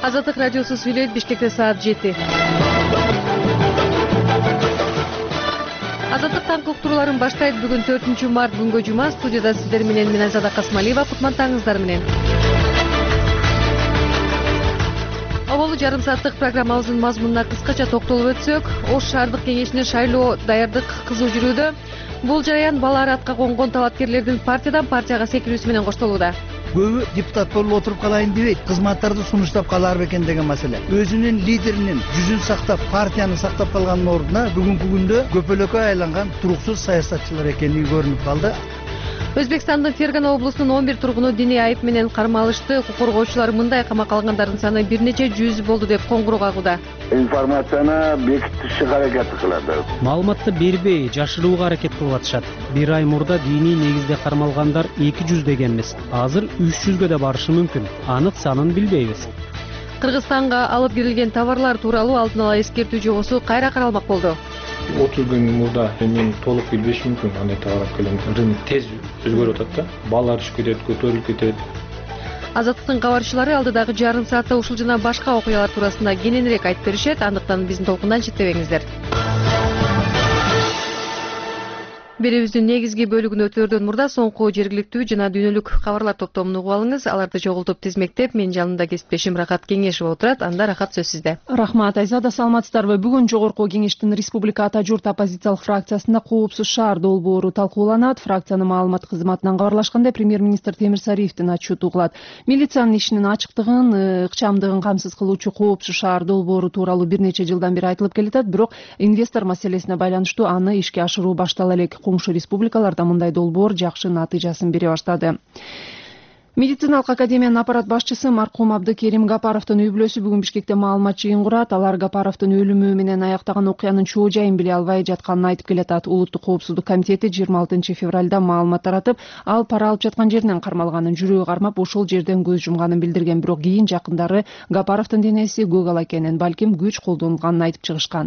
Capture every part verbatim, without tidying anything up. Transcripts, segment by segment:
Азаттык радиосу сүйлөйт. Бишкекте саат жети. Азаттык таңкы уктурууларын баштайт. Бүгүн төртүнчү март, күнгө жума. Студияда сиздер менен мен Азада Касмалиева. Кутмандаңыздар менен. Оболу жарым сааттык программабыздын мазмунуна кыскача токтолуп өтсөк, Ош шаардык кеңешине шайлоо даярдык кызуу жүрүүдө. Бул жараян бала аратка конгон талапкерлердин партиядан партияга секирүүсү менен коштолууда. Көбү депутат болуп отуруп калайын дебейт, кызматтарды сунуштап калар бекен деген маселе. Өзүнүн лидеринин жүзүн сактап, партияны сактап калгандын ордуна бүгүнкү күндө көпөлөккө айланган туруксуз саясатчылар экени көрүнүп калды. Өзбекстандын Фергана облусунун он бир тургуну диний айып менен кармалышты. Укук коргоочулар мындай камакка алынгандардын саны бир нече жүз болду деп коңгуроо кагууда. Информацияны бекитишке аракет кылат. Маалыматты бербей, жашырууга аракет кылып атышат. Бир ай мурда диний негизде кармалгандар эки жүздөгө эмес, азыр үч жүзгө да барышы мүмкүн. Анык санын билбейбиз. Кыргызстанга алып кирилген товарлар тууралуу алдын ала эскертүү жобосу кайра каралмак болду. отуз күн мурда мен толук билбеш мүмкүн, андай товар алып келем. Рынок тез өзгөрүп атат да. Баалар түшүп кетет, көтөрүлүп кетет. Азаттыктын кабарчылары алдыдагы жарым саатта ушул жана башка окуялар туурасында кененирээк айтып беришет. Андыктан биздин толкундан четтебеңиздер. Берүүбүздүн негизги бөлүгүн өтөрдөн мурда соңку жергиликтүү жана дүйнөлүк кабарлар топтомун угуп алыңыз. Аларды чогултуп тизмектеп, мен жанында кесиптешим Рахат Кеңешова отурат. Анда Рахат, сөз сизде. Рахмат, Айзада, саламатсыздарбы? Бүгүн жогорку кеңештин Республика Ата журт оппозициялык фракциясында коопсуз шаар долбоору талкууланат. Фракциянын маалымат кызматынан кабарлашкандай, премьер-министр Темир Сариевдин отчету угулат. Милициянын ишинин ачыктыгын, ыкчамдыгын камсыз кылуучу коопсуз шаар долбоору тууралуу бир нече жылдан бери айтылып келатат, бирок инвестор маселесине байланыштуу аны ишке ашыруу баштала элек. Коңшу республикаларда мындай долбоор жакшы натыйжасын бере баштады. Медициналык академиянын аппарат башчысы маркум Абдыкерим Гапаровдун үй-бүлөсү бүгүн Бишкекте маалымат жыйын курат. Алар Гапаровдун өлүмү менен аяктаган окуянын чоо жайын биле албай жатканын айтып келатат. Улуттук коопсуздук комитети жыйырма алтынчы февралда маалымат таратып, ал пара алып жаткан жеринен кармалганын, жүрөгү кармап ошол жерден көз жумганын билдирген. Бирок кийин жакындары Гапаровдун денеси көгал экенин, балким күч колдонулганын айтып чыгышкан.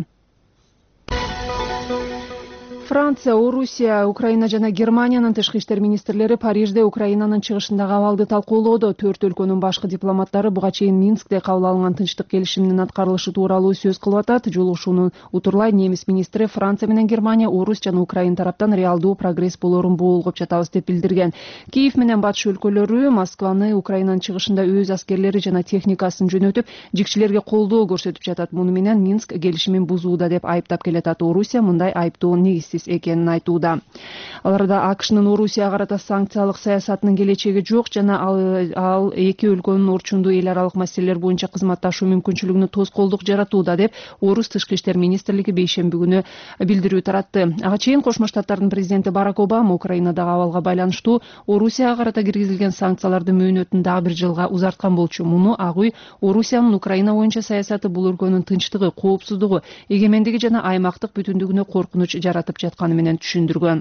Франция, Орусия, Украина жана Германиянын тышкы иштер министрлери Парижде Украинанын чыгышындагы абалды талкуулоодо. Төрт өлкөнүн башкы дипломаттары буга чейин Минскте кабыл алынган тынчтык келишиминин аткарылышы тууралуу сөз кылып атат. Жолугушууну утурлай немис министри Франция менен Германия, Орус жана Украина тараптан реалдуу прогресс болоорун болгоп жатабыз деп билдирген. Киев менен батыш өлкөлөрү Москваны Украинанын чыгышында өз аскерлери жана техникасын жөнөтүп, жикчилерге колдоо көрсөтүп жатат. Муну менен Минск келишимин бузууда деп айыптап келатат. Орусия мындай айыптоо негизсиз экенин айтууда. Аларда АКШнын Орусияга карата санкциялык саясатынын келечеги жок жана ал, ал эки өлкөнүн орчундуу эл аралык маселелер боюнча кызматташуу мүмкүнчүлүгүнө тоскоолдук жаратууда деп Орус тышкы иштер министрлиги бейшемби күнү билдирүү таратты. Ага чейин Кошмо Штаттардын президенти Барак Обама Украинадагы абалга байланыштуу Орусияга карата киргизилген санкциялардын мөөнөтүн дагы бир жылга узарткан болчу. Муну ак үй Орусиянын Украина боюнча саясаты бул өлкөнүн тынчтыгы, коопсуздугу, эгемендиги жана аймактык бүтүндүгүнө коркунуч жаратып жатканы менен түшүндүргөн.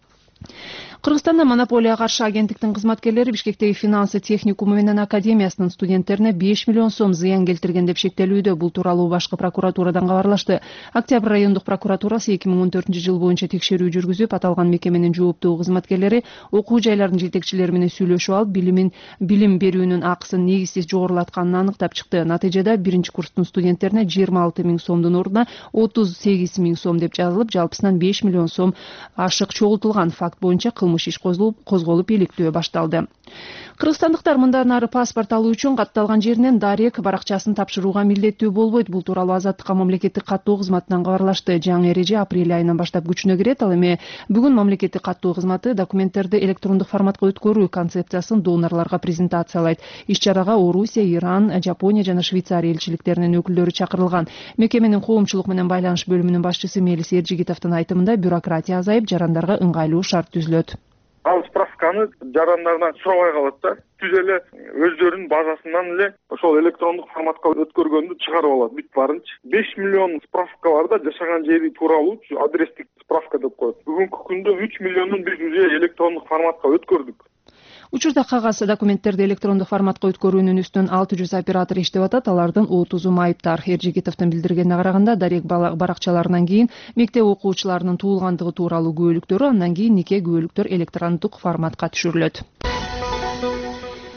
Кыргызстанда монополияга каршы агенттиктин кызматкерлери Бишкектеги финансы техникуму менен академиясынын студенттерине беш миллион сом зыян келтирген деп шектелүүдө. Бул тууралуу башкы прокуратурадан кабарлашты. Октябрь райондук прокуратурасы эки миң он төртүнчү жыл боюнча текшерүү жүргүзүп, аталган мекеменин жооптуу кызматкерлери окуу жайлардын жетекчилери менен сүйлөшүп алып, билимин билим берүүнүн акысын негизсиз жогорулатканын аныктап чыкты. Натыйжада биринчи курстун студенттерине жыйырма алты миң сомдун ордуна отуз сегиз миң сом деп жазылып, жалпысынан беш миллион сом ашык чогултулган. Факт боюнча кылмыш иш козголуп, козголуп иликтөө башталды. Кыргызстандыктар мындан ары паспорт алуу үчүн катталган жеринен дарек баракчасын тапшырууга милдеттүү болбойт. Бул тууралуу Азаттыкка мамлекеттик каттоо кызматынан кабарлашты. Жаңы эреже апрель айынан баштап күчүнө кирет. Ал эми бүгүн мамлекеттик каттоо кызматы документтерди электрондук форматка өткөрүү концепциясын донорлорго презентациялайт. Иш-чарага Орусия, Иран, Жапония жана Швейцария элчиликтеринин өкүлдөрү чакырылган. Мекеменин коомчулук менен байланыш бөлүмүнүн башчысы Мелис Эржигитовдун айтымында бюрократия азайып, жарандарга ыңгайлуу шарт түзүлөт. Ал справканы жарандардан сурабай калат да. Түз эле өздөрүнүн базасынан эле ошол электрондук форматка өткөргөндү чыгарып алат. Бүт барынча беш миллион справка бар да, жашаган жери тууралуу адрестик справка деп коет. Бүгүнкү күндө үч миллионун биз уже электрондук форматка өткөрдүк. Учурда кагаз документтерди электрондук форматка өткөрүүнүн үстүнөн алты жүз оператор иштеп атат. Алардын отузу майыптар. Эржигитовдун билдиргенине караганда, дарек баракчаларынан кийин мектеп окуучуларынын туулгандыгы тууралуу күбөлүктөрү, андан кийин нике күбөлүктөр электрондук форматка түшүрүлөт.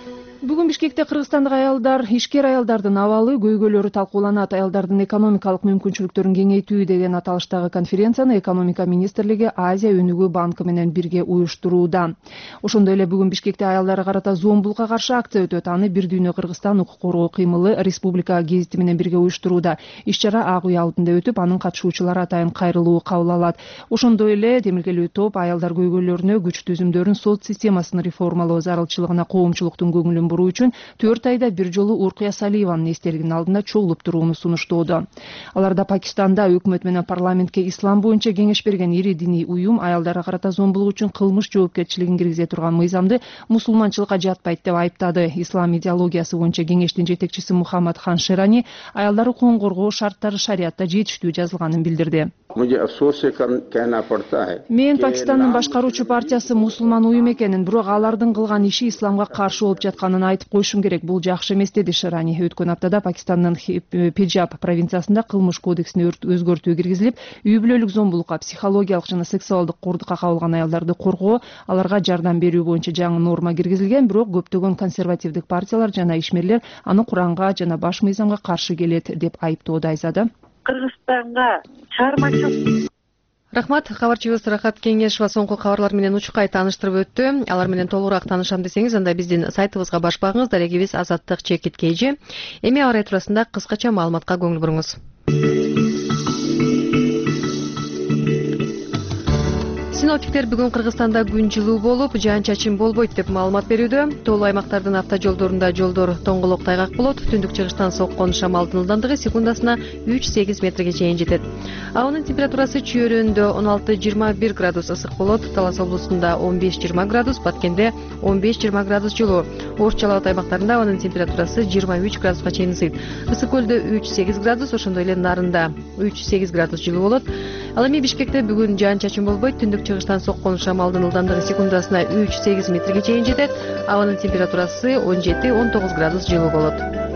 Бүгүн Бишкекте кыргызстандык аялдар, ишкер аялдардын абалы, көйгөйлөрү талкууланат. Аялдардын экономикалык мүмкүнчүлүктөрүн кеңейтүү деген аталыштагы конференцияны Экономика министрлиги Азия өнүгүү банкы менен бирге уюштурууда. Ошондой эле бүгүн Бишкекте аялдарга карата зомбулукка каршы акция өтөт. Аны Бир дүйнө Кыргызстан укук коргоо кыймылы Республика гезити менен бирге уюштурууда. Иш-чара Ак үй алдында өтүп, анын катышуучулары атайын кайрылуу кабыл алат. Ошондой эле демилгелүү топ аялдар көйгөйлөрүнө күч түзүмдөрүн сот системасын реформалоо зарылчылыгына коомчулуктун көңүлүн буруу үчүн төрт айда бир жолу Уркуя Салиеванын эстелигинин алдында чогулуп турууну сунуштоодо. Аларда Пакистанда өкмөт менен парламентке ислам боюнча кеңеш берген ири диний уюм аялдарга карата зомбулук үчүн кылмыш жоопкерчилигин киргизе турган мыйзамды мусулманчылыкка жатпайт деп айыптады. Ислам идеологиясы боюнча кеңештин жетекчиси Мухаммад Хан Шерани аялдар укугун коргоо шарттары шариатта жетиштүү жазылганын билдирди. Мен Пакистандын башкаруучу партиясы мусулман уюм экенин, бирок алардын кылган иши исламга каршы болуп жатканын айтып коюшум керек. Бул жакшы эмес, деди Шерани. Өткөн аптада Пакистандын Пенджаб провинциясында кылмыш кодексине өзгөртүү киргизилип, үй бүлөлүк зомбулукка, психологиялык жана сексуалдык курдукка кабылган аялдарды коргоо, аларга жардам берүү боюнча жаңы норма киргизилген, бирок көптөгөн консервативдик партиялар жана ишмерлер аны Куранга жана баш мыйзамга каршы келет деп айыптоодо. Айзада Кыргызстанга чыгармачылык. Рахмат, кабарчыбыз Рахат Кеңешова соңку кабарлар менен учкай тааныштырып өттү. Алар менен толугураак таанышам десеңиз, анда биздин сайтыбызга баш багыңыз, дарегибиз азаттык чекит kg. Эми аба ырайы туурасында кыскача маалыматка көңүл буруңуз. Синоптиктер бүгүн Кыргызстанда күн жылуу болуп, жаан-чачын болбойт деп маалымат берүүдө. Тоолуу аймактардын автожолдорунда жолдор тоңголок тайгак болот. Түндүк чыгыштан соккон шамалдын ылдамдыгы секундасына үч сегиз метрге чейин жетет. Абанын температурасы чүйөрүндө он алты жыйырма бир градус ысык болот. Талас облусунда он беш жыйырма градус, Баткенде он беш жыйырма градус жылуу. Ош Жалал Абад аймактарында абанын температурасы жыйырма үч градуска чейин ысыйт. Ысык көлдө үч сегиз градус, ошондой эле Нарында үч сегиз градус жылуу болот. Ал эми Бишкекте бүгүн жаан-чачын болбойт. Түндүк чыгыштан соккон шамалдын ылдамдыгы секундасына үч сегиз метрге чейин жетет. Абанын температурасы он жети он тогуз градус жылуу болот.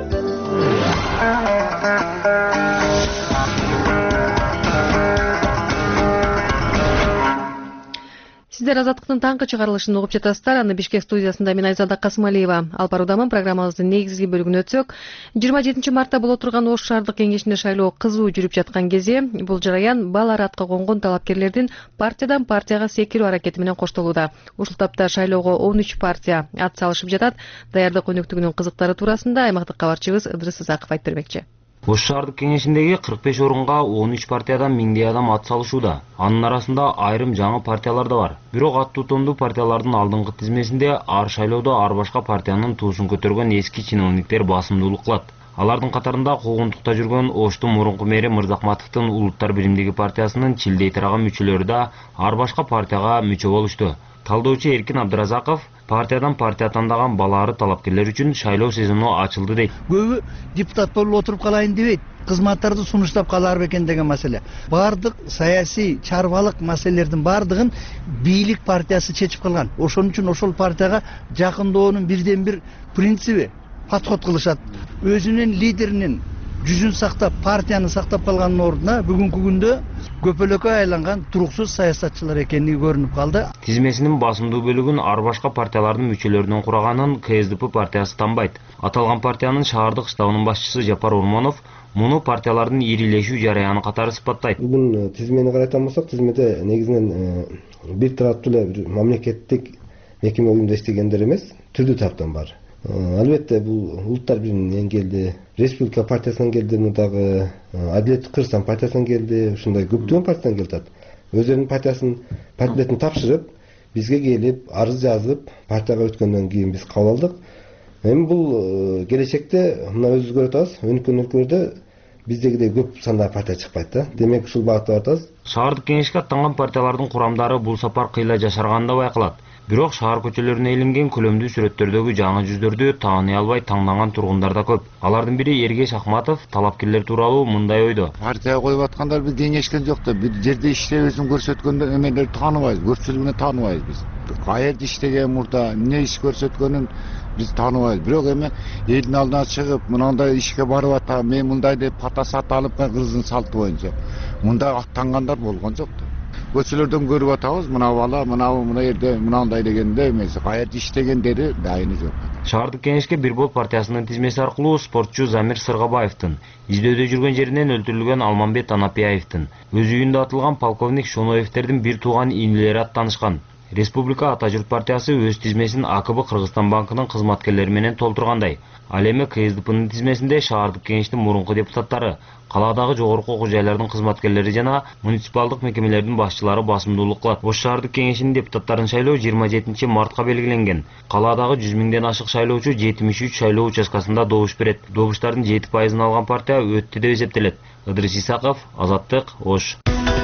Сиздер Азаттыктын таңкы чыгарылышын угуп жатасыздар. Аны Бишкек студиясында мен Айзада Касымалиева алып баруудамын. Программабыздын негизги бөлүгүнө өтсөк, жыйырма жетинчи мартта боло турган Ош шаардык кеңешине шайлоо кызуу жүрүп жаткан кезде бул жараян бал аратка конгон талапкерлердин партиядан партияга секирүү аракети менен коштолууда. Ушул тапта шайлоого он үч партия ат салышып жатат. Даярдык өнүктүгүнүн кызыктары туурасында аймактык кабарчыбыз Ыдырыс Ысаков айтып бермекчи. Ош шаардык кеңешиндеги кырк беш орунга он үч партиядан миңдей адам ат салышууда. Анын арасында айрым жаңы партиялар да бар. Бирок ат тутумдуу партиялардын алдыңкы тизмесинде ар шайлоодо ар башка партиянын туусун көтөргөн эски чиновниктер басымдуулук кылат. Алардын катарында куугунтукта жүргөн Оштун мурунку мэри Мырзахматовдун Улуттар биримдиги партиясынын чилдей тараган мүчөлөрү да ар башка партияга мүчө болушту. Талдоочу Эркин Абдыразаков партиядан партия тандаган балары талапкерлер үчүн шайлоо сезону ачылды дейт. Көбү депутат болуп отуруп калайын дебейт, кызматтарды сунуштап калар бекен деген маселе. Бардык саясий, чарбалык маселелердин бардыгын бийлик партиясы чечип калган. Ошон үчүн ошол партияга жакындоонун бирден бир принциби подход кылышат. Өзүнүн лидеринин жүзүн сактап, партияны сактап калганын ордуна бүгүнкү күндө көпөлөккө айланган туруксуз саясатчылар экенлиги көрүнүп калды. Тизмесинин басымдуу бөлүгүн ар башка партиялардын мүчөлөрүнөн кураганын КСДП партиясы танбайт. Аталган партиянын шаардык штабынын башчысы Жапар Ормонов муну партиялардын ирилешүү жараяны катары сыпаттайт. Бүгүн тизмени карайтан болсок, тизмеде негизинен бир тараптуу эле мамлекеттик мекеме уюмда иштегендер эмес, түрдүү тараптан бар. Албетте бул Улуттар бириминен келди, Республика партиясынан келди, мындагы Адилеттик Кыргызстан партиясынан келди, ушундай көптөгөн партиядан келет. Өздөрүнүн партиясын партияларын тапшырып, бизге келип, арыз жазып, партияга өткөндөн кийин биз кабыл алдык. Эми бул келечекте мына өзүбүз көрүп атабыз, өнүккөн өлкөлөрдө биздегидей көп сандагы партия чыкпайт да. Демек ушул багытта баратабыз. Шаардык кеңешке аттанган партиялардын курамдары бул сапар кыйла жашарганда байкалат. Бирок шаар көчөлөрүнө илинген көлөмдүү сүрөттөрдөгү жаңы жүздөрдү тааный албай таңданган тургундар да көп. Алардын бири Эргеш Ахматов талапкерлер тууралуу мындай ойдо. Партия коюп аткандар бир кеңешкен жок да, бир жерде иштебесин көрсөткөндө эмелерди тааныбайбыз, көпчүлүгүнө тааныбайбыз биз. Каерде иштеген мурда, эмне иш көрсөткөнүн биз тааныбайбыз. Бирок эми элдин алдына чыгып, мындай ишке барып атам, мен мындай деп фотосат алып, Кыргыздын салты боюнча мындай аттангандар болгон жок да. көчөлөрдөн көрүп атабыз, мына бала, мына мына жерде мынандай дегенде эмес, каерде иштегендери дайыны жок. Шаардык кеңешке Бир Бол партиясынын тизмеси аркылуу спортчу Замир Сыргабаевдин, издөөдө жүргөн жеринен өлтүрүлгөн Алмамбет Анапияевдин, өз үйүндө атылган полковник Шоноевдердин бир тууган инилери аттанышкан. Республика Ата Журт партиясы өз тизмесин А К Б Кыргызстан банкынын кызматкерлери менен толтургандай. Ал эми К С Д П'нын тизмесинде шаардык кеңештин мурунку депутаттары, калаадагы жогорку окуу жайлардын кызматкерлери жана муниципалдык мекемелердин башчылары басымдуулук кылат. Ош шаардык кеңешинин депутаттарын шайлоо жыйырма жетинчи мартка белгиленген. Калаадагы жүз миңден ашык шайлоочу жетимиш үч шайлоо участкасында добуш берет. Добуштардын жети пайызын алган партия өттү деп эсептелет. Ыдырыс Исаков, Азаттык, Ош.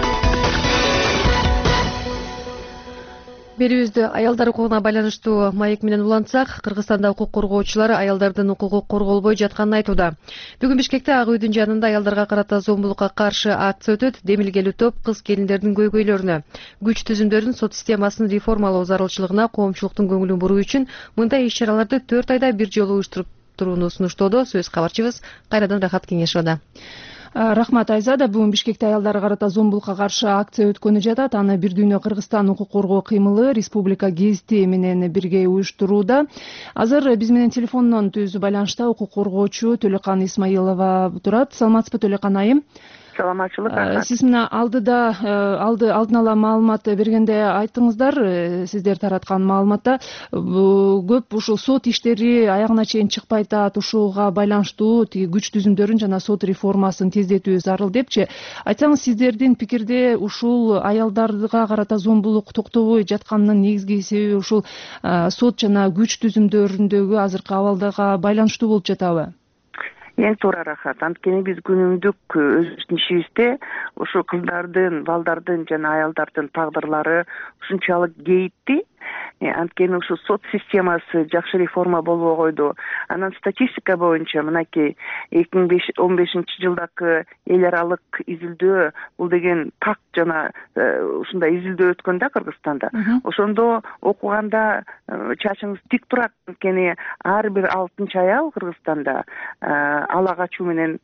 Берүүбүздү аялдар укугуна байланыштуу маек менен улантсак, Кыргызстанда укук коргоочулар аялдардын укугу корголбой жатканын айтууда. Бүгүн Бишкекте Ак үйдүн жанында аялдарга карата зомбулукка каршы акция өтөт. Демилгелүү топ кыз келиндердин көйгөйлөрүнө, күч түзүмдөрдүн сот системасын реформалоо зарылчылыгына коомчулуктун көңүлүн буруу үчүн мындай иш-чараларды төрт айда бир жолу уюштуруп турууну сунуштоодо. Сөз кабарчыбыз кайрадан Рахат Кеңешовдо. Рахмат Айзада. Бүгүн Бишкекте аялдарга карата зомбулукка каршы акция өткөнү жатат. Аны Бир дүйнө Кыргызстан укук коргоо кыймылы Республика гезити менен бирге уюштурууда. Азыр биз менен телефондон түз байланышта укук коргоочу Төлөкан Исмаилова турат. Саламатсызбы, Төлөкан айым? Саламатчылык. Сиз мына алдыда алды алдын ала маалымат бергенде айттыңыздар, сиздер тараткан маалыматта көп ушул сот иштери аягына чейин чыкпай атат, ушуга байланыштуу тиги күч түзүмдөрүн жана сот реформасын тездетүү зарыл депчи. Айтсаңыз, сиздердин пикирде ушул аялдарга карата зомбулук токтобой жатканынын негизги себеби ушул сот жана күч түзүмдөрүндөгү азыркы абалдага байланыштуу болуп жатабы? Эң туура, Рахат. Анткени биз күнүмдүк өзүбүздүн ишибизде ушу кыздардын, балдардын жана аялдардын тагдырлары ушунчалык кейипти. Анткени ушу сот системасы жакшы реформа болбой койду. Анан статистика боюнча мынакей эки миң он бешинчи жылдагы эл аралык изилдөө, бул деген так жана ушундай изилдөө өткөн да Кыргызстанда. Ошондо окуганда чачыңыз тик турат. Анткени ар бир алтынчы аял Кыргызстанда ала качуу менен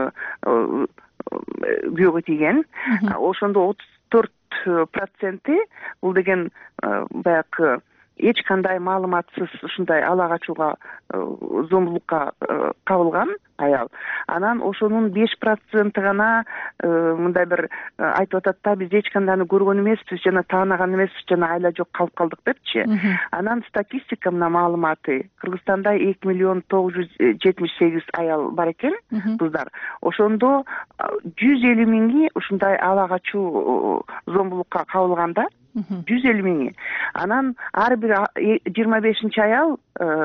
күйөөгө тийген. Ошондо отуз төрт проценти бул деген баягы эч кандай маалыматсыз ушундай ала качууга зомбулукка кабылган аял. Анан ошонун беш проценти гана мындай бир айтып атат да, биз эч кандайны көргөн эмеспиз жана таанаган эмеспиз жана айла жок калып калдык депчи. Анан статистика мына маалыматы Кыргызстанда эки миллион тогуз жүз жетимиш сегиз аял бар экен, кыздар. Ошондо жүз элүү миңи ушундай ала качуу зомбулукка кабылганда, жүз элүү миңи. Анан ар бир жыйырма бешинчи аял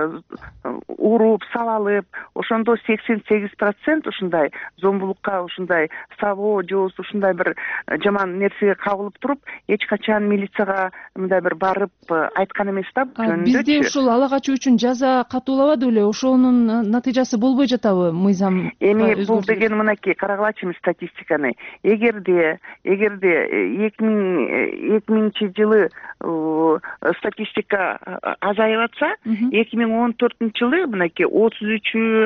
уруп, сабалып, ошондо сексен сегиз процент ушундай зомбулукка, ушундай сабоо же ушундай бир жаман нерсеге кабылып туруп, эч качан милицияга мындай бир барып айткан эмес да. Бизде ушул ала качуу үчүн жаза катуулабады беле? Ошонун натыйжасы болбой жатабы мыйзам? Эми бул деген мынакей карагылачы статистиканы. Эгерде эгерде эки миңинчи жылы статистика азайып атса, эки миң он төртүнчү жылы мынакей отуз үчү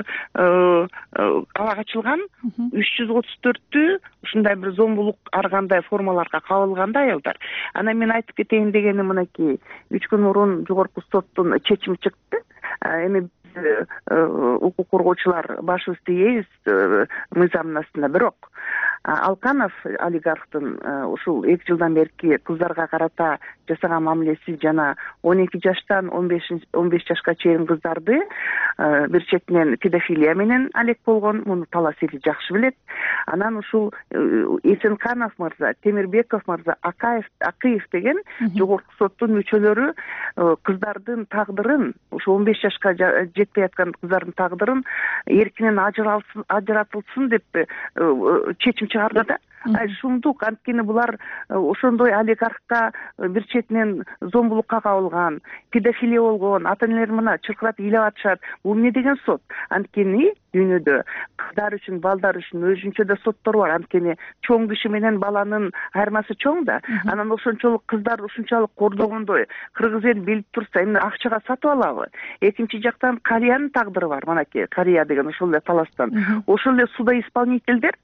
ала качылган, үч жүз отуз төртү ушундай бир зомбулук ар кандай формаларга кабылганда аялдар. Анан мен айтып кетейин дегеним мынакей үч күн мурун жогорку соттун чечими чыкты. Эми укук коргоочулар башыбызды ийебиз мыйзамдын астында, бирок Алканов олигархтын ушул эки жылдан берки кыздарга карата жасаган мамилеси жана он эки жаштан он беш жашка чейин кыздарды бир четинен педофилия менен алек болгон, муну Талас эли жакшы билет. Анан ушул Эсенканов мырза, Темирбеков мырза, Акаев, Акыев деген жогорку соттун мүчөлөрү кыздардын тагдырын, ушу он беш жашка жетпей аткан кыздардын тагдырын эркинен ажыратылсын деп чечим чыгарды да. Ай шумдук, анткени булар ошондой олигархка бир четинен зомбулукка кабылган, педофилия болгон, ата-энелер мына чыркырап ыйлап атышат. Бул эмне деген сот? Анткени дүйнөдө кыздар үчүн, балдар үчүн өзүнчө да соттор бар. Анткени чоң киши менен баланын айырмасы чоң да. Анан ошончолук кыздар ушунчалык кордогондой кыргыз эл билип турса, эмне акчага сатып алабы? Экинчи жактан карыянын тагдыры бар. Манакей карыя деген ошол эле Таластан. Ошол эле суда исполнительдер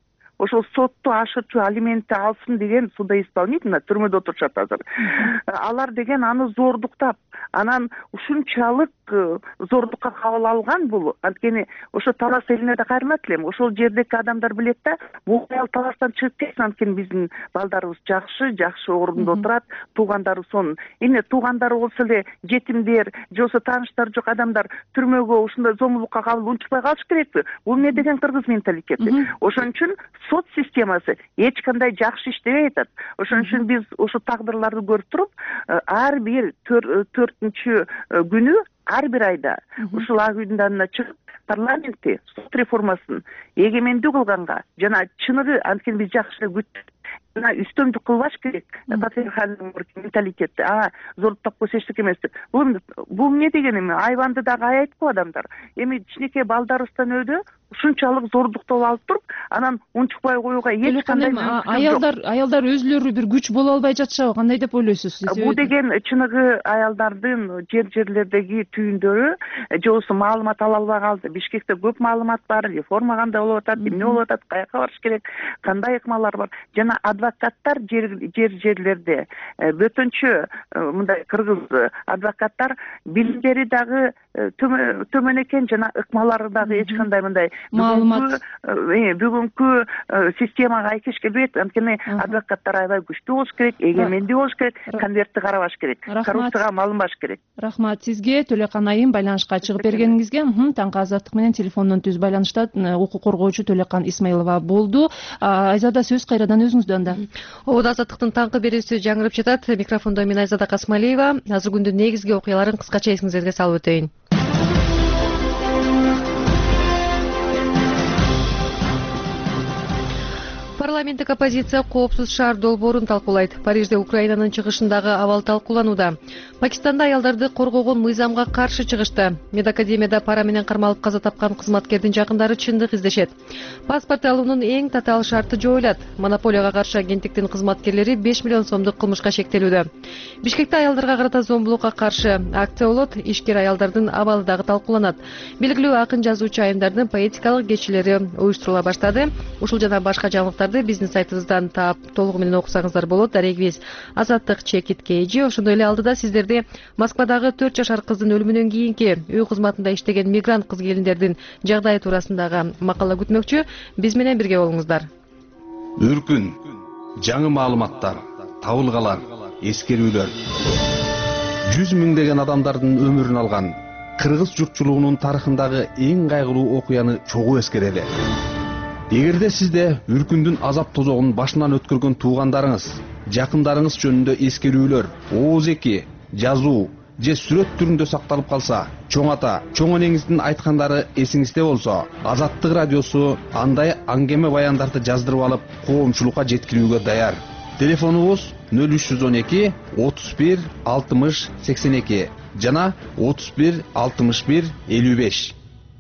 ошол сотту ашырчу алиментти алсын деген судоисполнительно түрмөдө отурушат азыр. Алар деген аны зордуктап, анан ушунчалык зордукка кабыл алган бул. Анткени ошо талас элине да кайрылат элем. Ошол жердеги адамдар билет да, бул аял таластан чыгып кетсин, анткени биздин балдарыбыз жакшы, жакшы орунда отурат, туугандары сонун. Эмне туугандары болсо эле жетимдер, же болбосо тааныштары жок адамдар түрмөгө ушундай зомбулукка кабыл унчукпай калыш керекпи? Бул эмне деген кыргыз менталитети? Ошон үчүн сот системасы эч кандай жакшы иштебей атат. Ошон үчүн биз ошо тагдырларды көрүп туруп, ар бир төртүнчү күнү ар бир айда ушул ак үйдүн алдына чыгып парламентти сот реформасын эгемендүү кылганга жана чыныгы, анткени биз жакшы күттүк, жана үстөмдүк кылбаш керек. Патриархалдын менталитети, а зордуктап койсо эчтеке эмес. Бул бул эмне деген эми? Айбанды дагы аябайт го адамдар. Эми кичинекей балдарыбыздан өйдө ушунчалык зордуктоп алып туруп, анан унчукпай коюуга эч кандай аялдар аялдар өзүлөрү бир күч боло албай жатышабы? Кандай деп ойлойсуз сиз? Бул деген чыныгы аялдардын жер жерлердеги түйүндөрү, же болбосо маалымат ала албай калды. Бишкекте көп маалымат бар, реформа кандай болуп атат, эмне болуп атат, каяка барыш керек, кандай ыкмалар бар. Жана адвокаттар жер жерлерде бөтөнчө мындай кыргыз адвокаттар билимдери дагы төмөн экен, жана ыкмалары дагы эч кандай мындай маалымат бүгүнкү системага айкеш келбейт. Анткени адвокаттар аябай күчтүү болуш керек, эгемендүү болуш керек, конвертти карабаш керек, коррупцияга малынбаш керек. Рахмат сизге, Төлөкан айым, байланышка чыгып бергениңизге. Таңкы азаттык менен телефондон түз байланышта укук коргоочу Төлөкан Исмаилова болду. Айзада, сөз кайрадан өзүңүздөн да. Обод азаттыктын таңкы берүүсү жаңырып жатат. Микрофондо мен Айзада Касмалиева. Азыр күндүн негизги окуяларын кыскача эсиңизерге салып өтөйүн. Парламенттик оппозиция коопсуз шаар долбоорун талкуулайт. Парижде Украинанын чыгышындагы абал талкууланууда. Пакистанда аялдарды коргогон мыйзамга каршы чыгышты. Медакадемияда пара менен кармалып каза тапкан кызматкердин жакындары чындык издешет. Паспорт алуунун эң татаал шарты жоюлат. Монополияга каршы агенттиктин кызматкерлери беш миллион сомдук кылмышка шектелүүдө. Бишкекте аялдарга карата зомбулукка каршы акция болот. Ишкер аялдардын абалы дагы талкууланат. Белгилүү акын жазуучу айымдардын поэтикалык кечилери уюштурула баштады. Ушул жана башка жаңылыктарды биздин сайтыбыздан таап толугу менен окусаңыздар болот. Дарегибиз Азаттык чекит кейжи. Ошондой эле алдыда сиздерди Москвадагы төрт жашар кыздын өлүмүнөн кийинки үй кызматында иштеген мигрант кыз келиндердин жагдайы туурасындагы макала күтмөкчү. Биз менен бирге болуңуздар. Үркүн, жаңы маалыматтар, табылгалар, эскерүүлөр. Жүз миңдеген адамдардын өмүрүн алган кыргыз журтчулугунун тарыхындагы эң кайгылуу окуяны чогуу эскерели. Эгерде сизде үркүндүн азап тозогун башынан өткөргөн туугандарыңыз, жакындарыңыз жөнүндө эскерүүлөр, ооз эки, жазуу же сүрөт түрүндө сакталып калса, чоң ата, чоң энеңиздин айткандары эсиңизде болсо, Азаттык радиосу андай аңгеме баяндарды жаздырып алып, коомчулукка жеткирүүгө даяр. Телефонубуз нөл үч жүз он эки отуз бир алтымыш сексен эки жана отуз бир алтымыш бир элүү беш.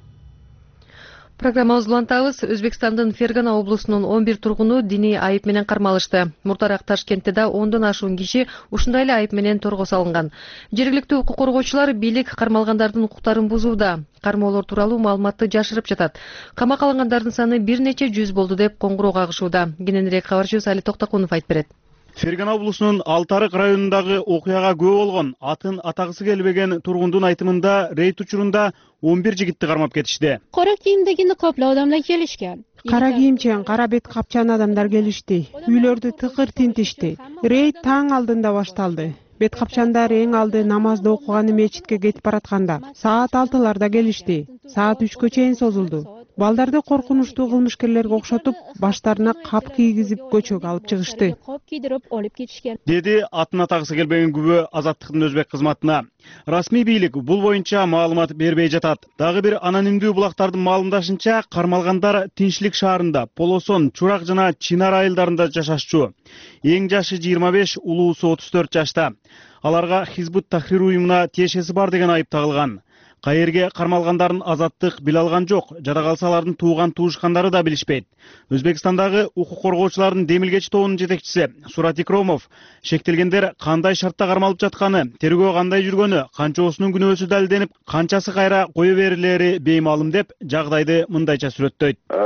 Программабызды улантабыз. Өзбекстандын Фергана облусунун он бир тургуну диний айып менен кармалышты. Муртараак Ташкентте да ондон ашуун киши ушундай эле айып менен торго салынган. Жергиликтүү укук коргоочулар бийлик кармалгандардын укуктарын бузууда. Кармоолор тууралуу маалыматты жашырып жатат. Камакка алынгандардын саны бир нече жүз болду деп коңгуроо кагышууда. Кененирээк кабарчыбыз Али Токтокунов айтып берет. Фергана облусунун Алтарык районундагы окуяга күбө болгон атын атагысы келбеген тургундун айтымында рейд учурунда он бир жигитти кармап кетишти. Кара кийимдеги никоплуу адамдар келишкен. Кара кийимчен, кара бет капчан адамдар келишти. Үйлөрдү тыкыр тинтишти. Рейд таң алдында башталды. Бет капчандар эң алды намазды окуганы мечитке кетип баратканда саат алтыларда келишти. Саат үчкө чейин созулду. Балдарды коркунучтуу кылмышкерлерге окшотуп, баштарына кап кийгизип көчөгө алып чыгышты. Коп кийдирип алып кетишкен. Деди атын атагысы келбеген күбө Азаттыктын өзбек кызматына. Расмий бийлик бул боюнча маалымат бербей жатат. Дагы бир анонимдүү булактардын маалымдашынча, кармалгандар Тинчлик шаарында, Полосон, Чурак жана Чинар айылдарында жашашчу. Эң жашы жыйырма беш, улуусу отуз төрт жашта. Аларга Хизбут Тахрир уюмуна тиешеси бар деген айып тагылган. Кайерге кармалгандарын Азаттык биле алган жок. Жада калса алардын тууган туушкандары да билишпейт. Өзбекстандагы укук коргоочулардын демилгечи тобунун жетекчиси Сурат Икромов шектелгендер кандай шартта кармалып жатканы, тергөө кандай жүргөнү, канчоосунун күнөөсү далилденип, канчасы кайра кое берилери беймаалым деп жагдайды мындайча сүрөттөйт.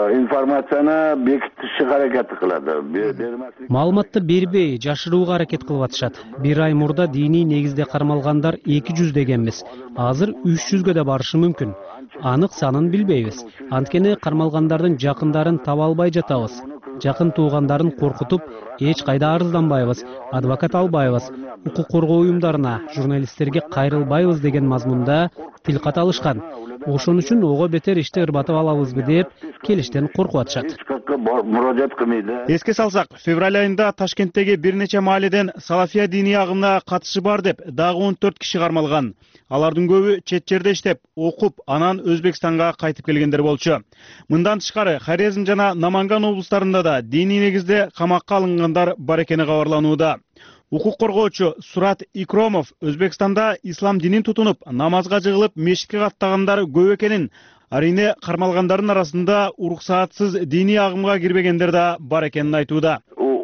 информацияны бекитиши аракети кылат. Маалыматты бербей, жашырууга аракет кылып атышат. Бир ай мурда диний негизде кармалгандар эки жүздөгөн эмес. Азыр үч жүзгө да барышы мүмкүн. Анык санын билбейбиз. Анткени кармалгандардын жакындарын таба албай жатабыз. Жакын туугандарын коркутуп, эч кайда арызданбайбыз, адвокат албайбыз, укук коргоо уюмдарына, журналисттерге кайрылбайбыз деген мазмунда тил кат алышкан. Ошон үчүн ого бетер ишти ырбатып алабызбы деп келиштен коркуп атышат. Эске салсак, февраль айында Ташкенттеги бир нече мааледен салафия диний агымына катышы бар деп дагы он төрт киши кармалган. Алардын көбү чет жерде иштеп, окуп, анан Өзбекстанга кайтып келгендер болчу. Мындан тышкары Хорезм жана Наманган облустарында да диний негизде камакка алынгандар бар экени кабарланууда. Укук коргоочу Сурат Икромов Өзбекстанда ислам динин тутунуп, намазга жыгылып, мешитке каттагандар көп экенин, арине кармалгандардын арасында уруксаатсыз диний агымга кирбегендер да бар экенин айтууда.